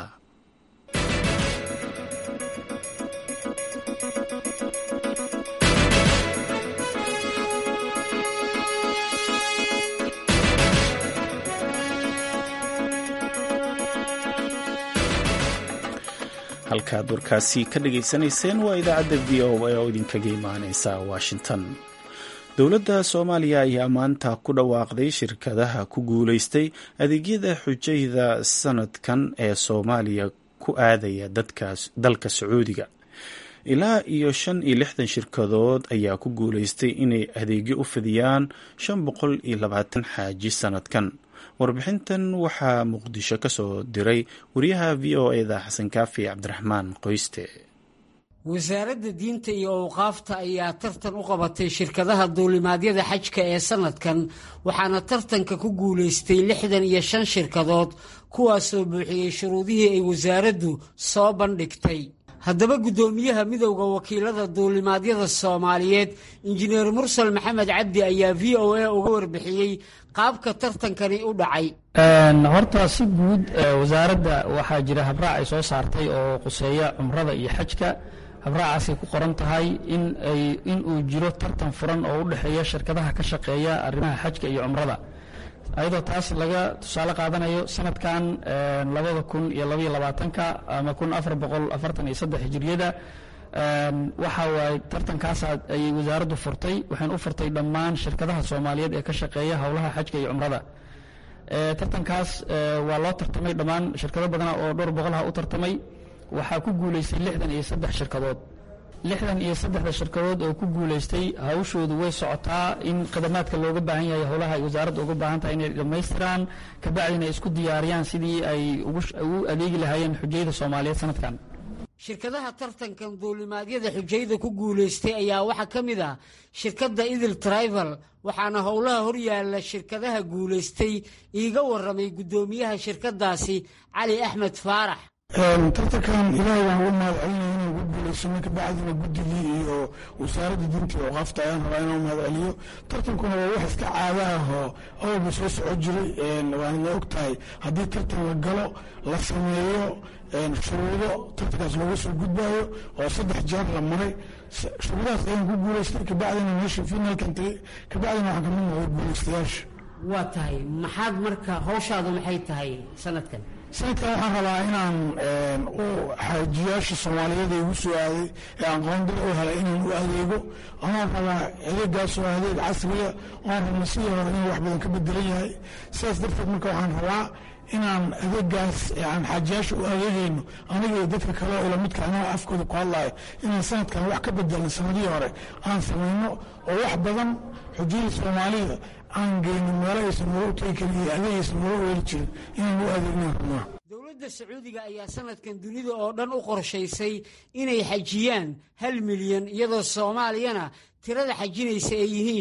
halkaad warkaasi ka dhageysanayseen waa idaacadda v o a oo idinkaga imaaneysa Washington. dowladda Soomaaliya ayaa maanta ku dhawaaqday shirkadaha ku guuleystay adeegyada xujayda sanadkan ee Soomaaliya ku aadaya dalka Sacuudiga. ilaa iyo 65 shirkadood ayaa ku guuleystay inay adeegyo u fidiyaan 520 xaaji sanadkan. warbixintan waxaa Muqdisho ka soo diray wariyaha v o a-da Xasan Kaafi Cabdiraxmaan Qoyste. wasaaradda diinta iyo awqaafta ayaa tartan u qabatay shirkadaha duulimaadyada xajka ee sanadkan, waxaana tartanka ku guulaystay 65 shirkadood kuwaasoo buuxiyey shuruudihii ay wasaaraddu soo bandhigtay. haddaba guddoomiyaha midowda wakiilada duulimaadyada Soomaaliyeed injineer Mursal Maxamed Cabdi ayaa v o a uga warbixiyey qaabka tartankani u dhacay. horta si guud wasaaradda waxaa jira habraac ay soo saartay oo quseeya cumrada iyo xajka. habraacaasay ku qoran tahay in uu jiro tartan furan oo u dhexeeya shirkadaha ka shaqeeya arrimaha xajka iyo cumrada, ayadoo taas laga tusaale qaadanayo sanadkan 2022 ama 1443 hijriyada waxa waaye tartankaas ayay wasaaraddu furtay, waxayna u furtay dhammaan shirkadaha Soomaaliyeed ee ka shaqeeya howlaha xajka iyo cumrada. tartankaas waa loo tartamay dhammaan shirkado badan oo dhowr boqol ah u tartamay. waxaa ku guuleystay 63 shirkadood. 63 shirkadood oo ku guuleystay hawshoodu way socotaa in khidmaadka looga baahan yahay howlaha ay wasaaraddu uga baahan tahay inay dhammaystiraan ka bacdina isku diyaariyaan sidii ay ugu adeegi lahaayeen xujayada Soomaaliyeed sanadkan. shirkadaha tartankan duulimaadyada xujayada ku guuleystay ayaa waxaa ka mid ah shirkadda Idil Travel, waxaana howlaha horyaala shirkadaha guuleystay iiga warramay guddoomiyaha shirkadaasi Cali Axmed Faarax. tartankan ilaahay waan u mahadcelinaya inaan ugu guulaysano ka bacdina guddigii iyo wasaaradda diinta iyo awqaafta ayaan rabaa inaan mahadceliyo. tartankuna waa wax iska caada ah oo awalba soo soco jiray. waana og tahay haddii tartan la galo la sameeyo shuruudo tartankaas looga soo gudbaayo oo 3 jeer la maray. shuruudahaas ayaan ku guulaystay ka bacdina meesha finalkan tagay ka bacdina waxaan ka mid noqday guulaystayaasha. waa tahay maxaad marka hawshaadu maxay tahay sanadkan? sanadkan waxaan rabaa inaan u xaajiyaasha Soomaaliyeed ee igu soo aaday ee aan qoondada u helay inaan u adeego. waxaan rabaa adeegaas oo adeeg casriya oon rabna sidii hore inuu wax badan ka bedelan yahay. sidaas darteed marka waxaan rabaa inaan adeegaas aan xaajiyaasha u adeegayno aniga iyo dadka kale oo lamidka anaa afkooda ku hadlaayo inaan sanadkan wax ka bedelan sanadihii hore aan samayno oo wax badan xujiyada Soomaalida aan geyno meelo aysan noo u tegi karin iyo adeegaysan noo weeli jirin inaan u adeegno rabnaa. dowladda Sacuudiga ayaa sanadkan dunida oo dhan u qorshaysay inay xajiyaan 1 milyan, iyadoo Soomaaliyana tirada xajinaysa ay yihiin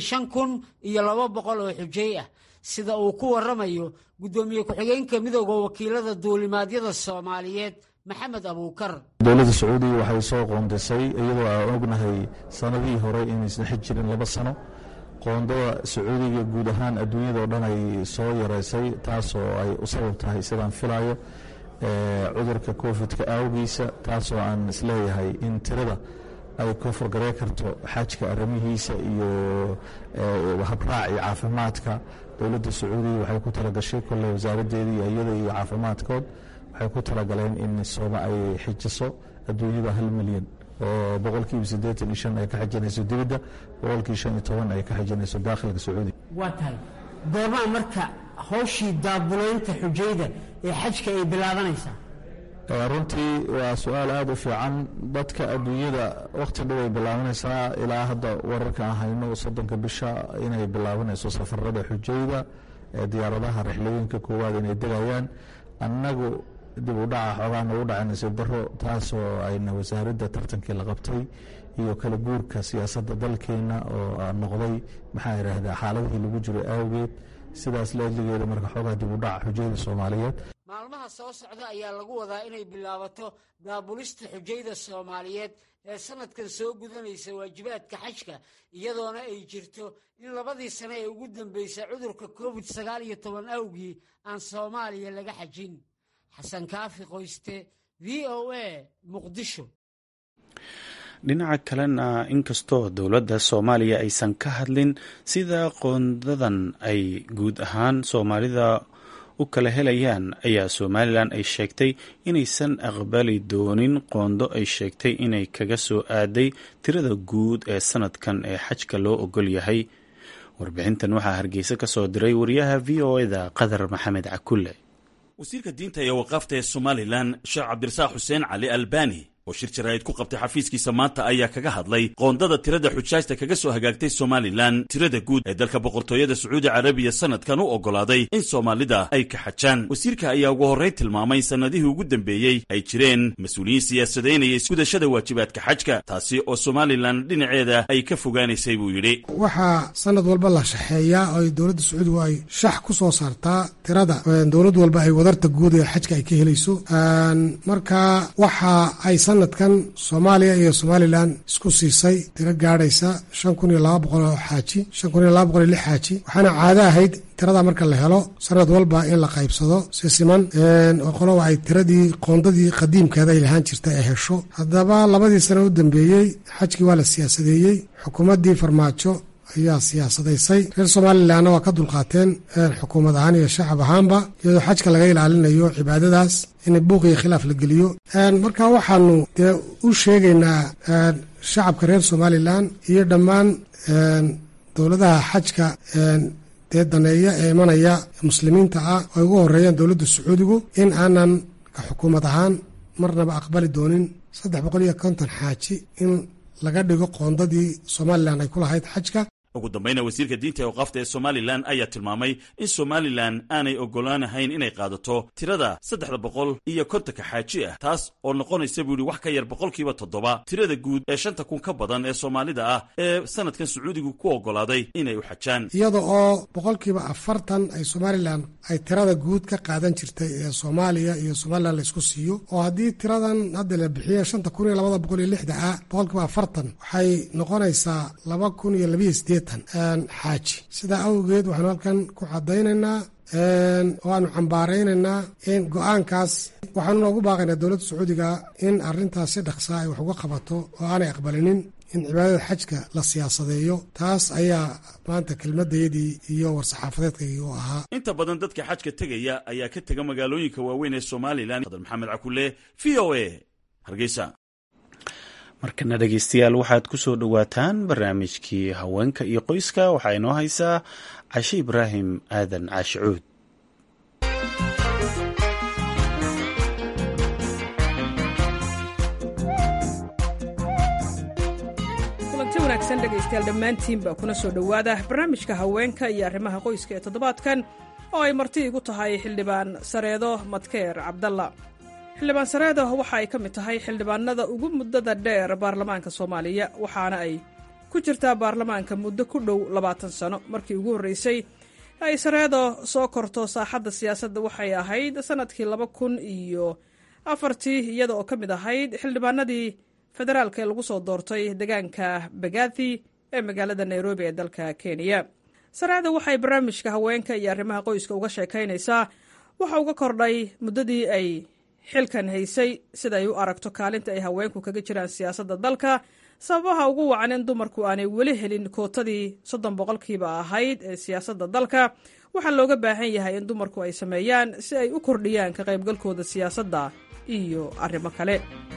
5,200 oo xujay ah, sida uu ku warramayo guddoomiye ku-xigeenka midowga wakiilada duulimaadyada Soomaaliyeed Maxamed Abuukar. dowladda Sacuudiga waxay soo qoondisay iyadoo aan ognahay sanadihii hore inaysan xajirin 2 sano. qoondada Sacuudiga guud ahaan adduunyada oo dhan ay soo yareysay, taasoo ay u sabab tahay sidaan filayo cudurka Covid-ka awgiisa, taasoo aan isleeyahay in tirada ay ku fargarey karto xajka arrimihiisa iyo habraaci caafimaadka. dowladda Sacuudiga waxay ku talagashay kolley wasaaraddeedii iyada iyo caafimaadkood waxay ku talagaleen in Soomaaliya ay xijiso adduunyada 1 milyan oo 85% ay ka xajinayso dibadda, 15% ay ka xajinayso dakhliga Sacuudiga. waa tahay goorma marka hawshii daabulaynta xujayda ee xajka ay bilaabanaysaa? runtii waa su'aal aad u fiican. dadka adduunyada waqti dhow ay bilaabanaysaa. ilaa hadda wararka aan hayno 30 bisha inay bilaabanayso safarada xujayda ee diyaaradaha rixlooyinka koowaad inay degayaan. annagu dib u dhaca xoogaa nagu dhacanaysa daro, taasoo ayna wasaaradda tartankii la qabtay iyo kala guurka siyaasadda dalkeena oo noqday maxaa yidhaahdaa xaaladihii lagu jiray awgeed. sidaas leedligeeda marka xoogaa dib u dhaca xujayda Soomaaliyeed. maalmaha soo socda ayaa lagu wadaa inay bilaabato daabulista xujayda Soomaaliyeed ee sanadkan soo gudanaysa waajibaadka xajka, iyadoona ay jirto in 2 sano ee ugu dambeysay cudurka Covid-19 awgii aan Soomaaliya laga xajin. xasan kaafi qoyste, VOA, Muqdisho. dhinaca kalena inkastoo dowladda Soomaaliya aysan ka hadlin sida qoondadan ay guud ahaan Soomaalida u kala helayaan, ayaa Somalilan ay sheegtay inaysan aqbali doonin qoondo ay sheegtay inay kaga soo aaday tirada guud ee sanadkan ee xajka loo ogol yahay. warbixintan waxaa Hargeysa ka soo diray wariyaha VOA-da Qadar Maxamed Cakulle. wasiirka diinta iyo waqaafta ee Somalilan Sheekh Cabdirasaaq Xuseen Cali Albani oo shir jaraa'id ku qabtay xafiiskiisa maanta ayaa kaga hadlay qoondada tirada xujaajta kaga soo hagaagtay Somalilan. tirada guud ee dalka boqortooyada Sacuudi Carabiya sanadkan u ogolaaday in Soomaalida ay ka xajaan. wasiirka ayaa ugu horreyn tilmaamay sanadihii ugu dambeeyey ay jireen mas-uuliyiin siyaasadeynaya isgudashada waajibaadka xajka, taasi oo Somalilan dhinaceeda ay ka fogaanaysay buu yidhi. waxaa sanad walba la shaxeeyaa oo dowladda Sacuudigu ay shax ku soo saartaa tirada dowlad walba ay wadarta guud ee xajka ay ka helayso. marka waxa ay sanadkan Soomaaliya iyo Somalilan isku siisay tiro gaadhaysa 5,200 oo xaaji, 5,206 xaaji. waxaana caado ahayd tirada marka la helo sanad walba in la qaybsado si siman oo qolo ay tiradii qoondadii qadiimkeeda ay lahaan jirtay ay hesho. haddaba 2 sano u dambeeyey xajkii waa la siyaasadeeyey. xukuumaddii Farmaajo ayaa siyaasadaysay. reer somalilanna waa ka dulqaateen xukuumad ahaan iyo shacab ahaanba, iyadoo xajka laga ilaalinayo cibaadadaas in buuq iyo khilaaf la geliyo. marka waxaanu dee u sheegaynaa shacabka reer somalilan iyo dhammaan dowladaha xajka dee daneeya ee imanaya muslimiinta ah oo ay ugu horeeyaan dowladda sacuudigu in aanan ka xukuumad ahaan marnaba aqbali doonin 350 xaaji in laga dhigo qoondadii somalilan ay ku lahayd xajka. ugu dambayna wasiirka diinta ee waqafta ee somalilan ayaa tilmaamay in somalilan aanay ogolaanahayn inay qaadato tirada 350 xaaji ah, taas oo noqonaysa buu yidhi wax ka yar 7% tirada guud ee 5,000 ka badan ee soomaalida ah ee sanadkan sacuudigu ku ogolaaday inay u xajaan, iyada oo 40% ay somalilan ay tirada guud ka qaadan jirtay ee soomaaliya iyo somalilan la isku siiyo. oo haddii tiradan hadda la bixiyo 5,206 ah 40% waxay noqonaysaa 2,028 xaaji. sidaa awgeed waxaanu halkan ku cadaynaynaa waanu cambaaraynaynaa in go-aankaas, waxaanu noogu baaqaynaa dowladda sacuudiga in arrintaas si dhaqsaa ay wax uga qabato oo aanay aqbalinin in cibaadada xajka la siyaasadeeyo. taas ayaa maanta kelmadayadii iyo war-saxaafadeedkaygii u ahaa. inta badan dadka xajka tegaya ayaa ka tega magaalooyinka waaweyn ee somalilan. maxamed cakule, v o a, Hargeysa. markana dhegeystayaal waxaad ku soo dhowaataan barnaamijkii haweenka iyo qoyska. waxaa inoo haysaa cashe ibraahim aadan caashicuud. kulanti wanaagsan dhegaystayaal dhammaantiinba kuna soo dhowaada barnaamijka haweenka iyo arrimaha qoyska ee toddobaadkan oo ay marti igu tahay xildhibaan sareedo madkeer cabdalla. xildhibaan sareedo waxa ay ka mid tahay xildhibaanada ugu muddada dheer baarlamaanka soomaaliya, waxaana ay ku jirtaa baarlamaanka muddo ku dhow 20 sano. markii ugu horreysay ay sareedo soo korto saaxadda siyaasadda waxay ahayd sanadkii 2004 iyada oo ka mid ahayd xildhibaanadii federaalka ee lagu soo doortay deegaanka Bagathi ee magaalada Nairobi ee dalka Kenya. sareedo waxay barnaamijka haweenka iyo arrimaha qoyska uga sheekaynaysaa waxa uga kordhay muddadii ay xilkan haysay, sida ay u aragto kaalinta ay haweenku kaga jiraan siyaasadda dalka, sababaha ugu wacan in dumarku aanay weli helin kootadii 30% ahayd ee siyaasadda dalka, waxaa looga baahan yahay in dumarku ay sameeyaan si ay u kordhiyaan ka qaybgalkooda siyaasadda iyo arrimo kale.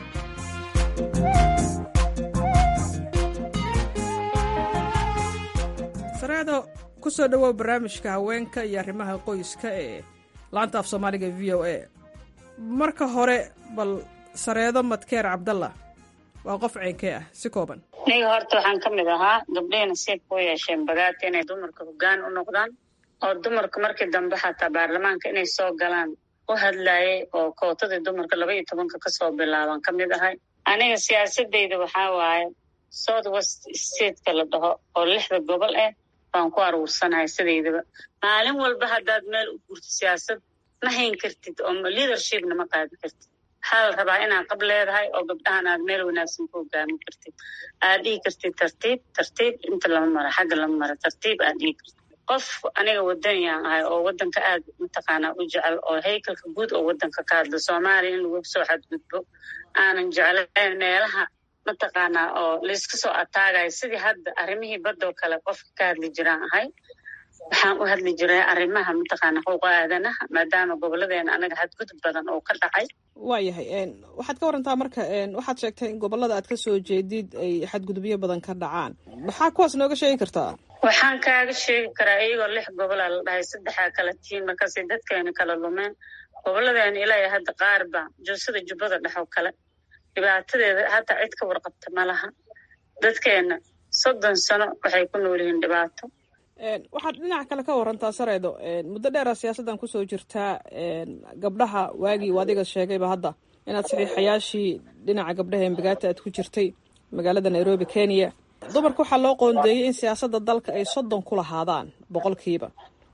sareedo, ku soo dhowow barnaamijka haweenka iyo arrimaha qoyska ee laanta af soomaaliga v o a. marka hore bal sareedo madkeer cabdalla waa qof ceynkee ah si kooban? aniga horta waxaan ka mid ahaa gabdhihii nasiibka u yeesheen Bagathi inay dumarka hoggaan u noqdaan, oo dumarka markii dambe xataa baarlamaanka inay soo galaan u hadlaayay, oo kootadii dumarka 12 ka soo bilaaban ka mid ahay. aniga siyaasadeyda waxaa waaye South West State la dhaho oo 6 gobol ah baan ku aruursanahay. sideedaba maalin walba haddaad meel u gurto siyaasad ma hayn kartid oo leadershipna ma qaadi kartid. waxaa la rabaa inaad qab leedahay oo gabdhahan aad meel wanaagsan ku hogaamin kartid. aad dhihi kartid tartiib inta lama mara, xagga lama mara, tartiib aad dhihi kartid. qof aniga wadaniyaan ahay oo wadanka aad mataqaanaa u jecel, oo haykalka guud oo wadanka ka hadla Soomaaliya in lagu soo xadgudbo aanan jeclayn meelaha mataqaanaa oo layska soo ataagayo. sidii hadda arrimihii badoo kale qofka ka hadli jiraan ahay. waxaan u hadli jiray arrimaha mataqaana xuquuqa aadanaha, maadaama gobolladeena anaga xadgudub badan oo ka dhacay. waayahay, waxaad ka warantaa marka waxaad sheegtay in gobollada aad ka soo jeedid ay xadgudubyo badan ka dhacaan. maxaa kuwaas nooga sheegi kartaa? waxaan kaaga sheegi karaa iyagoo 6 gobolaa la dhahay 3 kala tiin markaasay dadkeena kala lumeen. gobolladeena ilaa hadda qaar baa joosada jubbada dhex oo kale dhibaatadeeda hataa cid ka warqabta ma laha. dadkeena 30 sano waxay ku nool yihiin dhibaato. waxaad dhinaca kale ka warantaa sareedo, muddo dheera siyaasaddan kusoo jirtaa. gabdhaha waagii adiga sheegayba hadda inaad saxiixayaashii dhinaca gabdhaha ee Bagathi aad ku jirtay magaalada Nairobi Kenya. dumarka waxaa loo qoondeeyey in siyaasadda dalka ay 30 ku lahaadaan boqolkiiba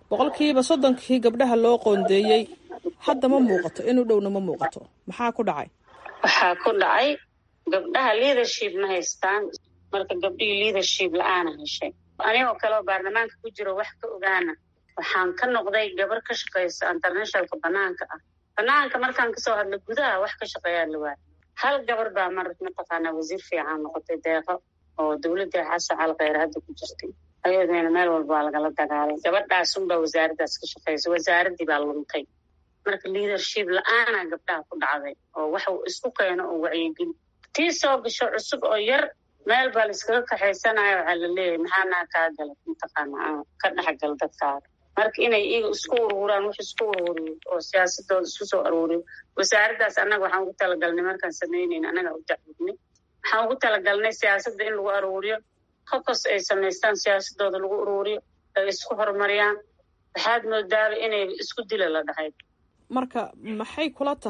30kii gabdhaha loo qoondeeyey hadda ma muuqato, inuu dhowna ma muuqato. maxaa ku dhacay? waxaa ku dhacay gabdhaha leadership ma haystaan, marka gabdhihii leadership la-aana heshay. anigoo kaleo baarlamaanka ku jiro wax ka ogaana waxaan ka noqday gabar ka shaqaysa internationalka banaanka markaan kasoo hadla gudaha wax ka shaqeeyaa la waay. hal gabar baa mar mataqaanaa wasiir fiican noqotay, deeqo oo dowladda xasan cali khayr hadda ku jirtay. ayadana meel walba waa lagala dagaalay. gabadhaasunbaa wasaaraddaas ka shaqeysa, wasaaraddii baa luntay. marka leadership la-aana gabdhaha ku dhacday oo waxa uu isku keeno oo wacyigeli tii soo gasho cusub oo yar meel baa la iskaga kaxaysanayo. waxaa la leeyahay maxaa naa kaa gala mataqaana ka dhexgal dadkaaga. marka inay iyaga isku ururaan wax isku ururiyo oo siyaasadooda isku soo aruuriyo. wasaaraddaas annaga waxaan ugu talagalnay markaan sameynayna annaga u dacwidnay waxaan ugu talagalnay siyaasadda in lagu aruuriyo kokos ay samaystaan siyaasadooda lagu uruuriyo ay isku horumariyaan. waxaad moodaaba inay isku dila la dhahay. marka maxay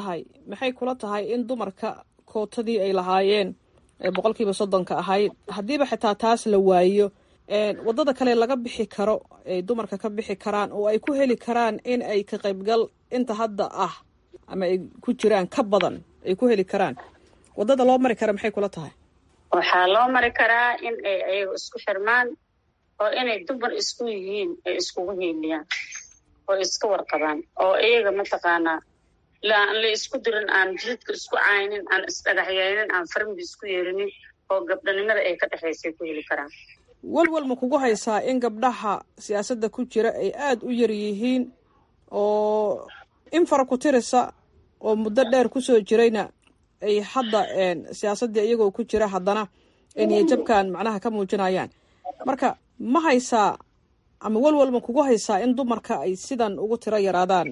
kula tahay in dumarka kootadii ay lahaayeen 30% ahayd haddiiba xitaa taas la waayo wadada kale laga bixi karo ay dumarka ka bixi karaan oo ay ku heli karaan in ay ka qaybgal inta hadda ah ama ay ku jiraan ka badan ay ku heli karaan wadada loo mari kara maxay kula tahay? waxaa loo mari karaa in ay ayaga isku xirmaan oo inay dumar isku yihiin ay iskugu hiiliyaan oo iska warqabaan oo iyaga mataqaanaa la isku dirin, aan jidka isku caynin, aan isdhagaxyeynin, aan farmbi isku yeerinin oo gabdhanimada ay ka dhexaysay ku heli karaan. walwal ma kugu haysaa in gabdhaha siyaasadda ku jira ay aada u yar yihiin oo in fara ku tirisa oo muddo dheer kusoo jirayna ay hadda siyaasaddii iyagoo ku jira haddana niyajabkan macnaha ka muujinayaan? marka ma haysaa ama walwal ma kugu haysaa in dumarka ay sidan ugu tiro yaraadaan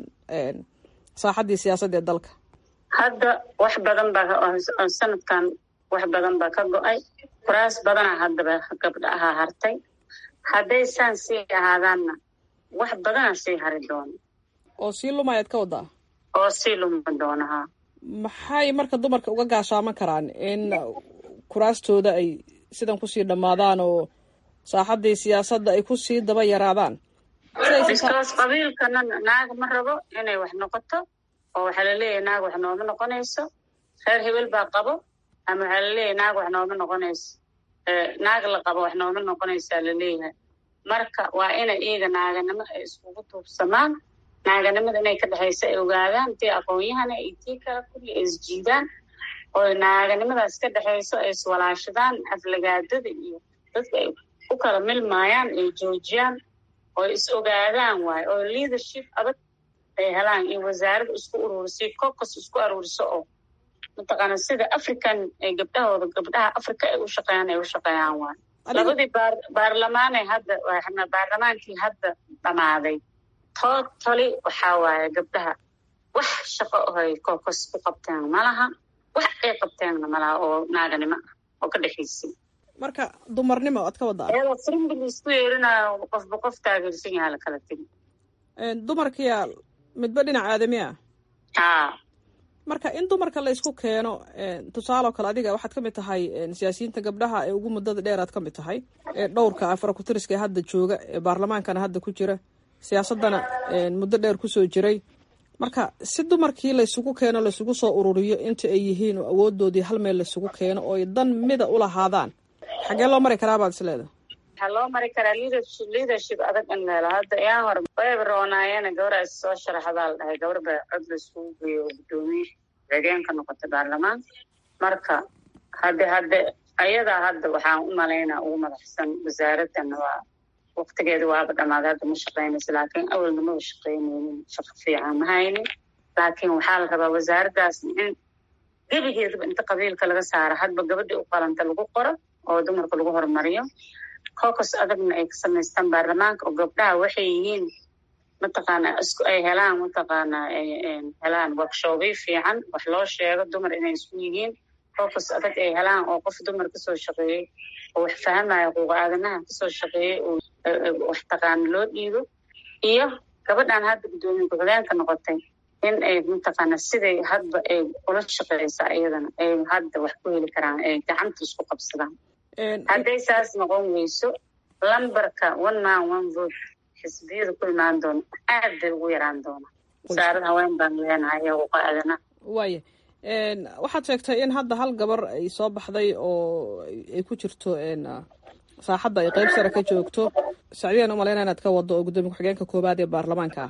saaxaddii siyaasadda ee dalka? hadda wax badan baa sanadkan wax badan baa ka go-ay. kuraas badana haddaba gabdhaha hartay. hadday saan sii ahaadaanna wax badana sii hari doono oo sii lumayaad ka wadaa? oo sii luma doonahaa. maxay marka dumarka uga gaashaaman karaan in kuraastooda ay sidan kusii dhammaadaan oo saaxaddii siyaasadda ay kusii daba yaraadaan? biskoos qabiilkana naag ma rabo inay wax noqoto oo waxaa laleeyahay naag wax nooma noqonayso, reer hebel baa qabo, ama waxaa laleeyahay naag wax nooma noqonayso, naag la qabo wax nooma noqonaysaa laleeyahay. marka waa inay iyaga naaganimo ay iskugu tuubsamaan, naaganimada inay ka dhexayso ay ogaadaan, tii aqoon-yahana iyo tii kale kulli ay isjiidaan oo naaganimadaas ka dhexayso ay iswalaashadaan, aflagaadada iyo dadka ay u kala milmaayaan ay joojiyaan oo is ogaadaan waayo oo leadership adag ay helaan iyo wasaaradda isku uruuriso kokos isku aruuriso oo mataqaana sida african ay gabdhaha africa ay u shaqeeyaan waayo. labadii baarlamaanay hadda baarlamaankii hadda dhamaaday totally waxaa waaye gabdhaha wax shaqo ohay kokos ku qabteen malaha, wax ay qabteenna malaha oo naaganimo ah oo ka dhexaysay. marka dumarnimo aad ka wadaa? iyadoo frimbi isku yeerinayo qofba qof taageersan yaha la kala tegi. dumarkiyaa midba dhinac aadami ah? haa. marka in dumarka la isku keeno tusaaloo kale adiga waxaad ka mid tahay siyaasiyiinta gabdhaha ee ugu muddada dheeraad ka mid tahay dhowrka afara ku-tiriska ee hadda jooga ee baarlamaankana hadda ku jira siyaasaddana muddo dheer kusoo jiray. marka si dumarkii laysugu keeno laysugu soo ururiyo inta ay yihiin oo awoodoodii hal meel laysugu keeno oo ay dan mida u lahaadaan xagee loo mari karaa baad is leedahay? waxaa loo mari karaa leadership adag in la helo. hadda ayaan hore wayba roonaayana gabadha is soo sharaxdaa la dhahay, gabar ba cod la iskugu geeyo oo guddoomiye xigeenka noqotay baarlamaanka. marka hadde ayadaa hadda waxaan u malaynaa ugu madaxsan wasaaraddan waa waqtigeeda waaba dhamaaday, hadda ma shaqeynayso, laakiin awalna maba shaqeynaynin, shaqo fiican ma haynin. laakiin waxaa la rabaa wasaaraddaas in gebigeedaba inta qabiilka laga saaro hadba gabadhii u qalanta lagu qoro oo dumarka lagu horumariyo. kokos adagna ay ka samaystaan baarlamaanka oo gabdhaha waxay yihiin mataqaanaa isku ay helaan mataqaanaa helaan workshoopyo fiican, wax loo sheego dumar inay isku yihiin. kokos adag ay helaan oo qof dumar kasoo shaqeeyey oo wax fahamayo xuquuq aadanaha kasoo shaqeeyey oo wax taqaana loo dhiibo. iyo gabadhan hadda guddoomiye ku-xigeenka noqotay in ay mataqaana siday hadba ay ula shaqeysa iyadana ay hadda wax ku heli karaan, ay gacanta isku qabsadaan. hadday saas noqon weyso lambarka 1 man 1 vote xisbiyada ku imaan doona aad bay ugu yaraan doona. wasaarad haween baan leenahay iyo xuquuq aadanaha. waaya waxaad sheegtay in hadda hal gabar ay soo baxday oo ay ku jirto saaxadda ay qayb sare ka joogto. sacdiyaan umalaynaa inaad ka wado oo guddoomiye ku-xigeenka koowaad ee baarlamaanka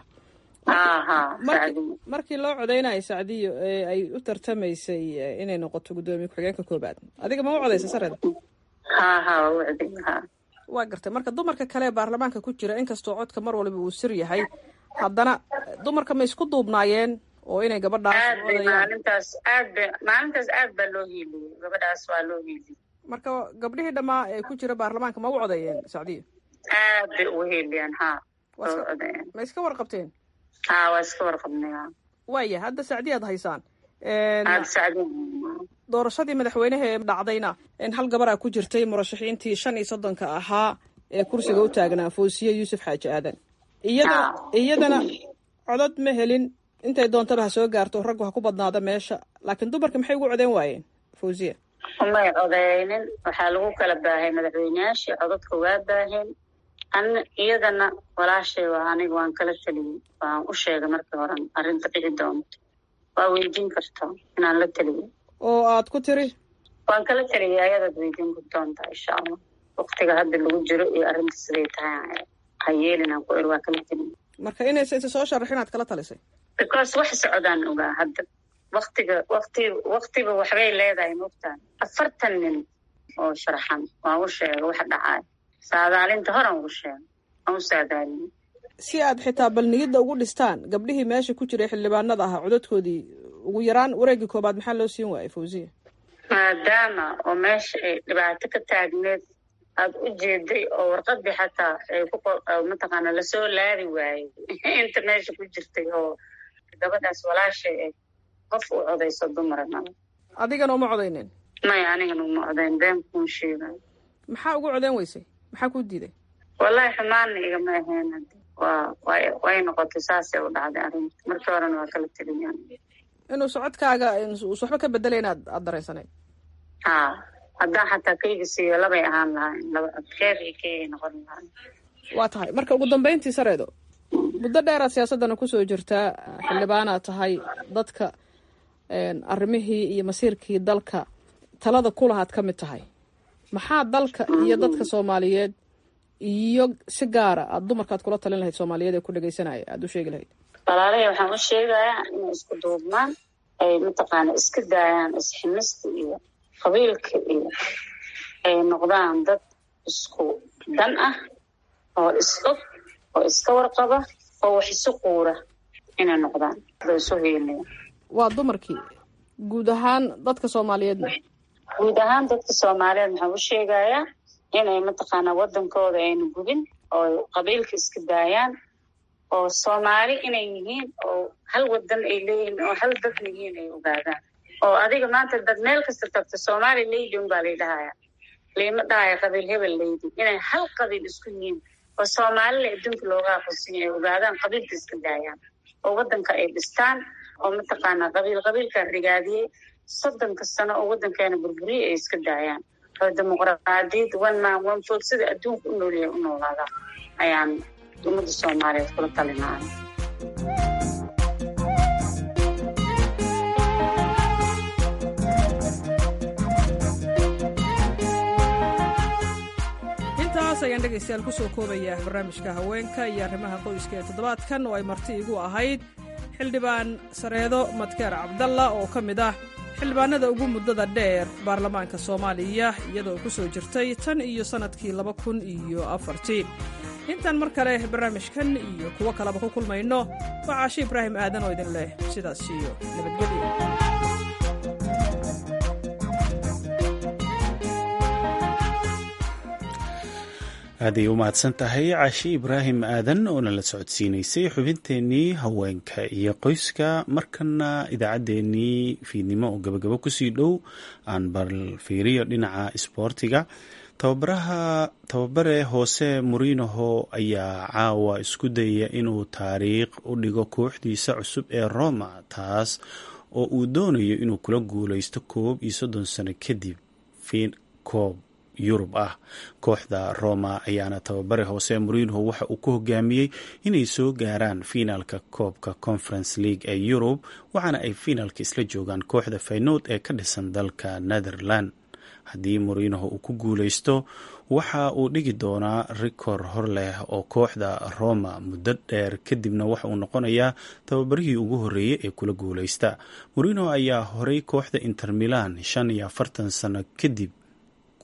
ah. markii loo codeynayay sacdiyo ay u tartamaysay inay noqoto guddoomiye ku-xigeenka koowaad, adiga ma u codaysay sareeda? waa gartay marka dumarka kale ee baarlamaanka ku jira inkastoo codka mar waliba uu sir yahay haddana dumarka ma isku duubnaayeen oo inay maalintaas aad baa loo hiiliyey gabadhaas waa loo hiiliyey marka gabdhihii dhammaa ee ku jira baarlamaanka ma u codeeyeen Sacdiyo aad bay ugu hiiliyeen ma iska warqabteen waa iska warqabnay waaya hadda Sacdiyo aad haysaan doorashadii madaxweynaha ee dhacdayna in hal gabar ku jirtay murashaxiintii 35 ahaa ee kursiga u taagnaa Foosiye Yuusuf Xaaji Aadan iyadana codad ma helin intay doontaba ha soo gaarto raggu ha ku badnaada meesha laakiin dumarka maxay ugu codeyn waayeen Foosiye umay codeynin waxaa lagu kala baahay madaxweynayaashii codadka waa baaheen iyadana walaashay waa aniga waan kala taliyey waan u sheegay markii hore arrinta dhici doonto waa weydiin kartaa inaan la taliyo oo aad ku tiri waan kala taliyay ayadaad weydiin doontaa insha allah waqtiga hadda lagu jiro iyo arrinta siday tahay ha yeelinaan ku waa kala taliyay marka inaysa soo sharaxin aad kala talisay because wax socdaan ogaa hadda waqtiba waxbay leedahay moogtaan 40 nin oo sharaxan waa u sheegay waxa dhacay saadaalinta horan ugu sheegay aan u saadaalin si aad xitaa balniyada ugu dhistaan gabdhihii meesha ku jiray xildhibaanada ah codadkoodii ugu yaraan wareegii koobaad maxaa loo siin waayay Fawziya maadaama oo meesha ay dhibaato ka taagneed aad u jeeday oo warqadii xataa ay ku mataqaana la soo laadi waayay inta meesha ku jirtay oo gabadhaas walaashay qof u codayso dumarna adigana uma codaynin may anigana uma codayn been ku sheegay maxaa ugu codayn weysay maxaa ku diiday wallahi xumaan igama ahayn way noqotay saasay u dhacday arrinta markii horena waa kala taliyaan inuu socodkaaga waxba ka bedelayna aad dareensanay haddaan xataa kayga siiyo labay ahaan lahayn laba keer iyo kay noqon lahayn waa tahay marka ugu dambeyntii Sareedo muddo dheer aad siyaasadana kusoo jirtaa xildhibaanaad tahay dadka arrimihii iyo masiirkii dalka talada ku lahaad ka mid tahay maxaa dalka iyo dadka Soomaaliyeed iyo si gaara aad dumarkaad kula talin lahayd Soomaaliyeed ee ku dhageysanaya aad u sheegi lahayd walaalay waxaan u sheegayaa inay isku duubmaan ay mataqaana iska daayaan isximista iyo qabiilka iyo ay noqdaan dad isku dan ah oo isqab oo iska warqaba oo wax isu quura inay noqdaan soo heelay waa dumarkii guud ahaan dadka Soomaaliyeed waxaan u sheegayaa inay mataqaana wadankooda aynu gubin oo qabiilka iska daayaan oo Soomaali inay yihiin oo hal wadan ay leeyihiin oo hal dad yihiin ay ogaadaan oo adiga maanta dad meel kasta tagto Soomaali leeyihiin baa la dhahayaa leema dhahay qabiil hebel leeyihiin inay hal qabiil isku yihiin oo Soomaali adduunka looga aqoonsan yahay ogaadaan qabiilka iska daayaan oo wadanka ay dhistaan oo mataqaana qabiilka rigaadiyay 30 sano oo wadankeena burburiyay ay iska daayaan oo dimuqraadiyad one man one vote sida adduunka u noolaada ayaan ummadda Soomaaliyeed kula talinaya intaas ayaan dhegaystayaal kusoo koobaya barnaamijka haweenka iyo arrimaha qoyska ee toddobaadkan oo ay marti igu ahayd xildhibaan Sareedo Madkeer Cabdalla oo ka mid ah xildhibaanada ugu muddada dheer baarlamaanka Soomaaliya iyadoo ku soo jirtay tan iyo sanadkii 2004 intaan mar kale barnaamijkan iyo kuwa kaleba ku kulmayno waa Caashi Ibraahim Aadan oo idin leh sidaas iyo nabadgelyo aaday u mahadsan tahay Caashi Ibraahim Aadan oo nala socodsiinaysay xubinteennii haweenka iyo qoyska markana idaacaddeenii fiidnimo oo gabagabo kusii dhow aan bal fiiriyo dhinaca isboortiga tababare Jose Mourinho ayaa caawa isku dayaya inuu taariikh u dhigo kooxdiisa cusub ee Roma taas oo uu doonayo inuu kula guuleysto 31 sano kadib koob Yurub ah kooxda Roma ayaana tababare Jose Mourinho waxa uu ku hogaamiyey inay soo gaaraan finaalka koobka Conference League ee Yurub waxaana ay finaalka isla joogaan kooxda Feyenoord ee ka dhisan dalka Netherlands haddii Mourinho uu ku guuleysto waxa uu dhigi doonaa rikoor hor leh oo kooxda Roma muddo dheer kadibna waxa uu noqonayaa tababarihii ugu horeeyay ee kula guuleysta Mourinho ayaa horey kooxda Inter Milan 45 sano kadib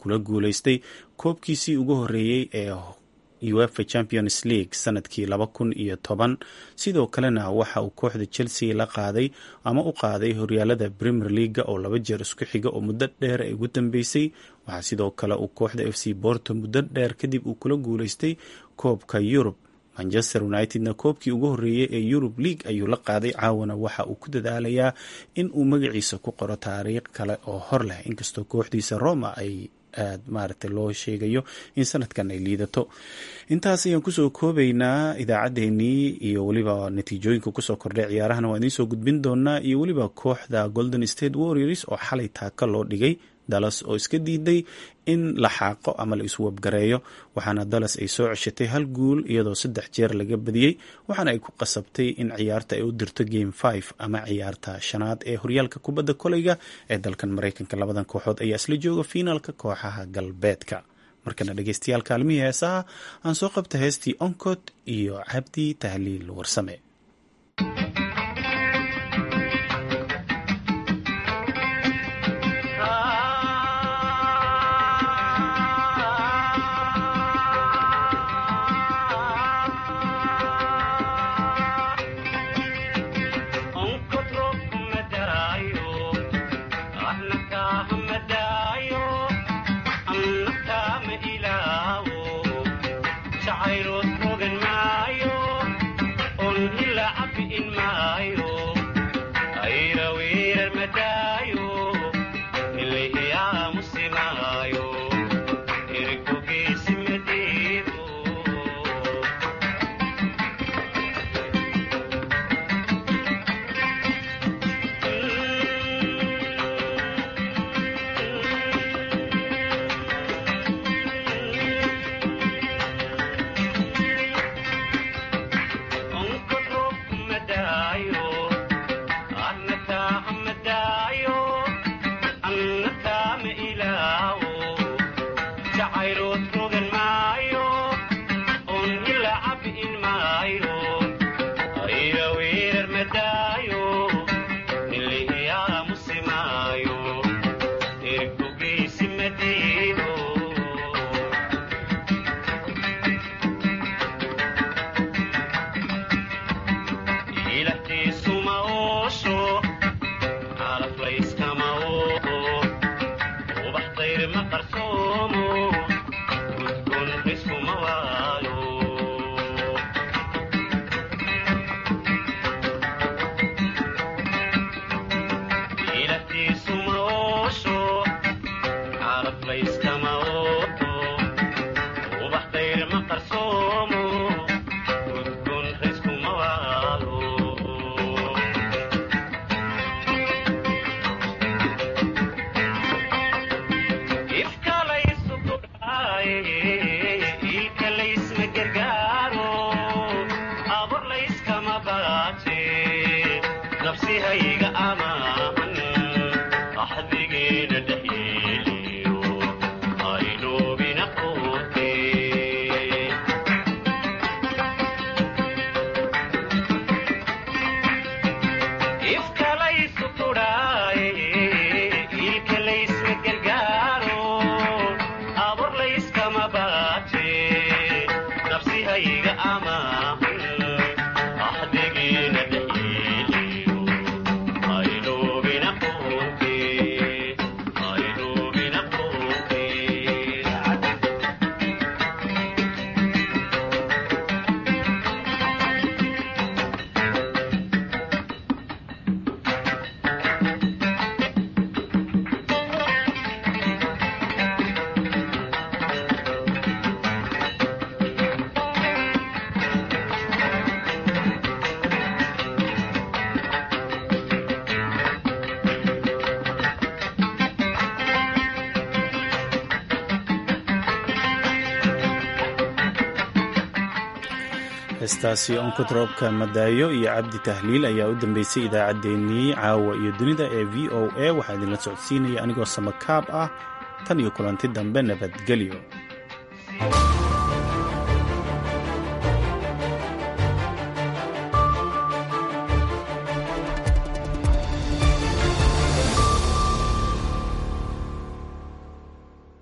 kula guuleystay koobkiisii ugu horeeyey ee UEFA Champions League sanadkii 2010 sidoo kalena waxa uu kooxda Chelsea la qaaday ama u qaaday horyaalada Premier League oo 2 jeer isku xiga oo muddo dheer ay ugu dambeysay. waxaa sidoo kale uu kooxda FC Porto muddo dheer kadib uu kula guuleystay koobka Europe. Manchester Unitedna koobkii ugu horeeyay ee Europe League ayuu la qaaday. caawana waxa uu ku dadaalayaa in uu magaciisa ku qoro taariikh kale oo hor leh, inkastoo kooxdiisa Roma ay aad maaragtay loo sheegayo in sanadkan ay liidato. intaas ayaan kusoo koobaynaa idaacaddeenii iyo weliba natiijooyinka kusoo kordhay ciyaarahana waan idiin soo gudbin doonaa, iyo weliba kooxda Golden State Warriors oo xalay taaka loo dhigay Dallas oo iska diiday in la xaaqo ama la iswabgareeyo. waxaana Dallas ay soo ceshatay 1 guul iyadoo 3 jeer laga badiyey, waxaana ay ku qasabtay in ciyaarta ay u dirto Game 5 ama ciyaarta 5aad ee horyaalka kubadda koleyga ee dalkan Mareykanka. labadan kooxood ayaa isla jooga finaalka kooxaha galbeedka. markana dhageystayaal kaalmihii heesaha aan soo qabta heestii Onkod iyo Cabdi Tahliil Warsame. heestaasi Onkod roobka madaayo iyo Cabdi Tahliil ayaa u dambeysay idaacaddeenii caawa iyo dunida ee VOA. waxaa idinla socodsiinaya anigoo samakaab ah. tan iyo kulanti dambe nabadgelyo.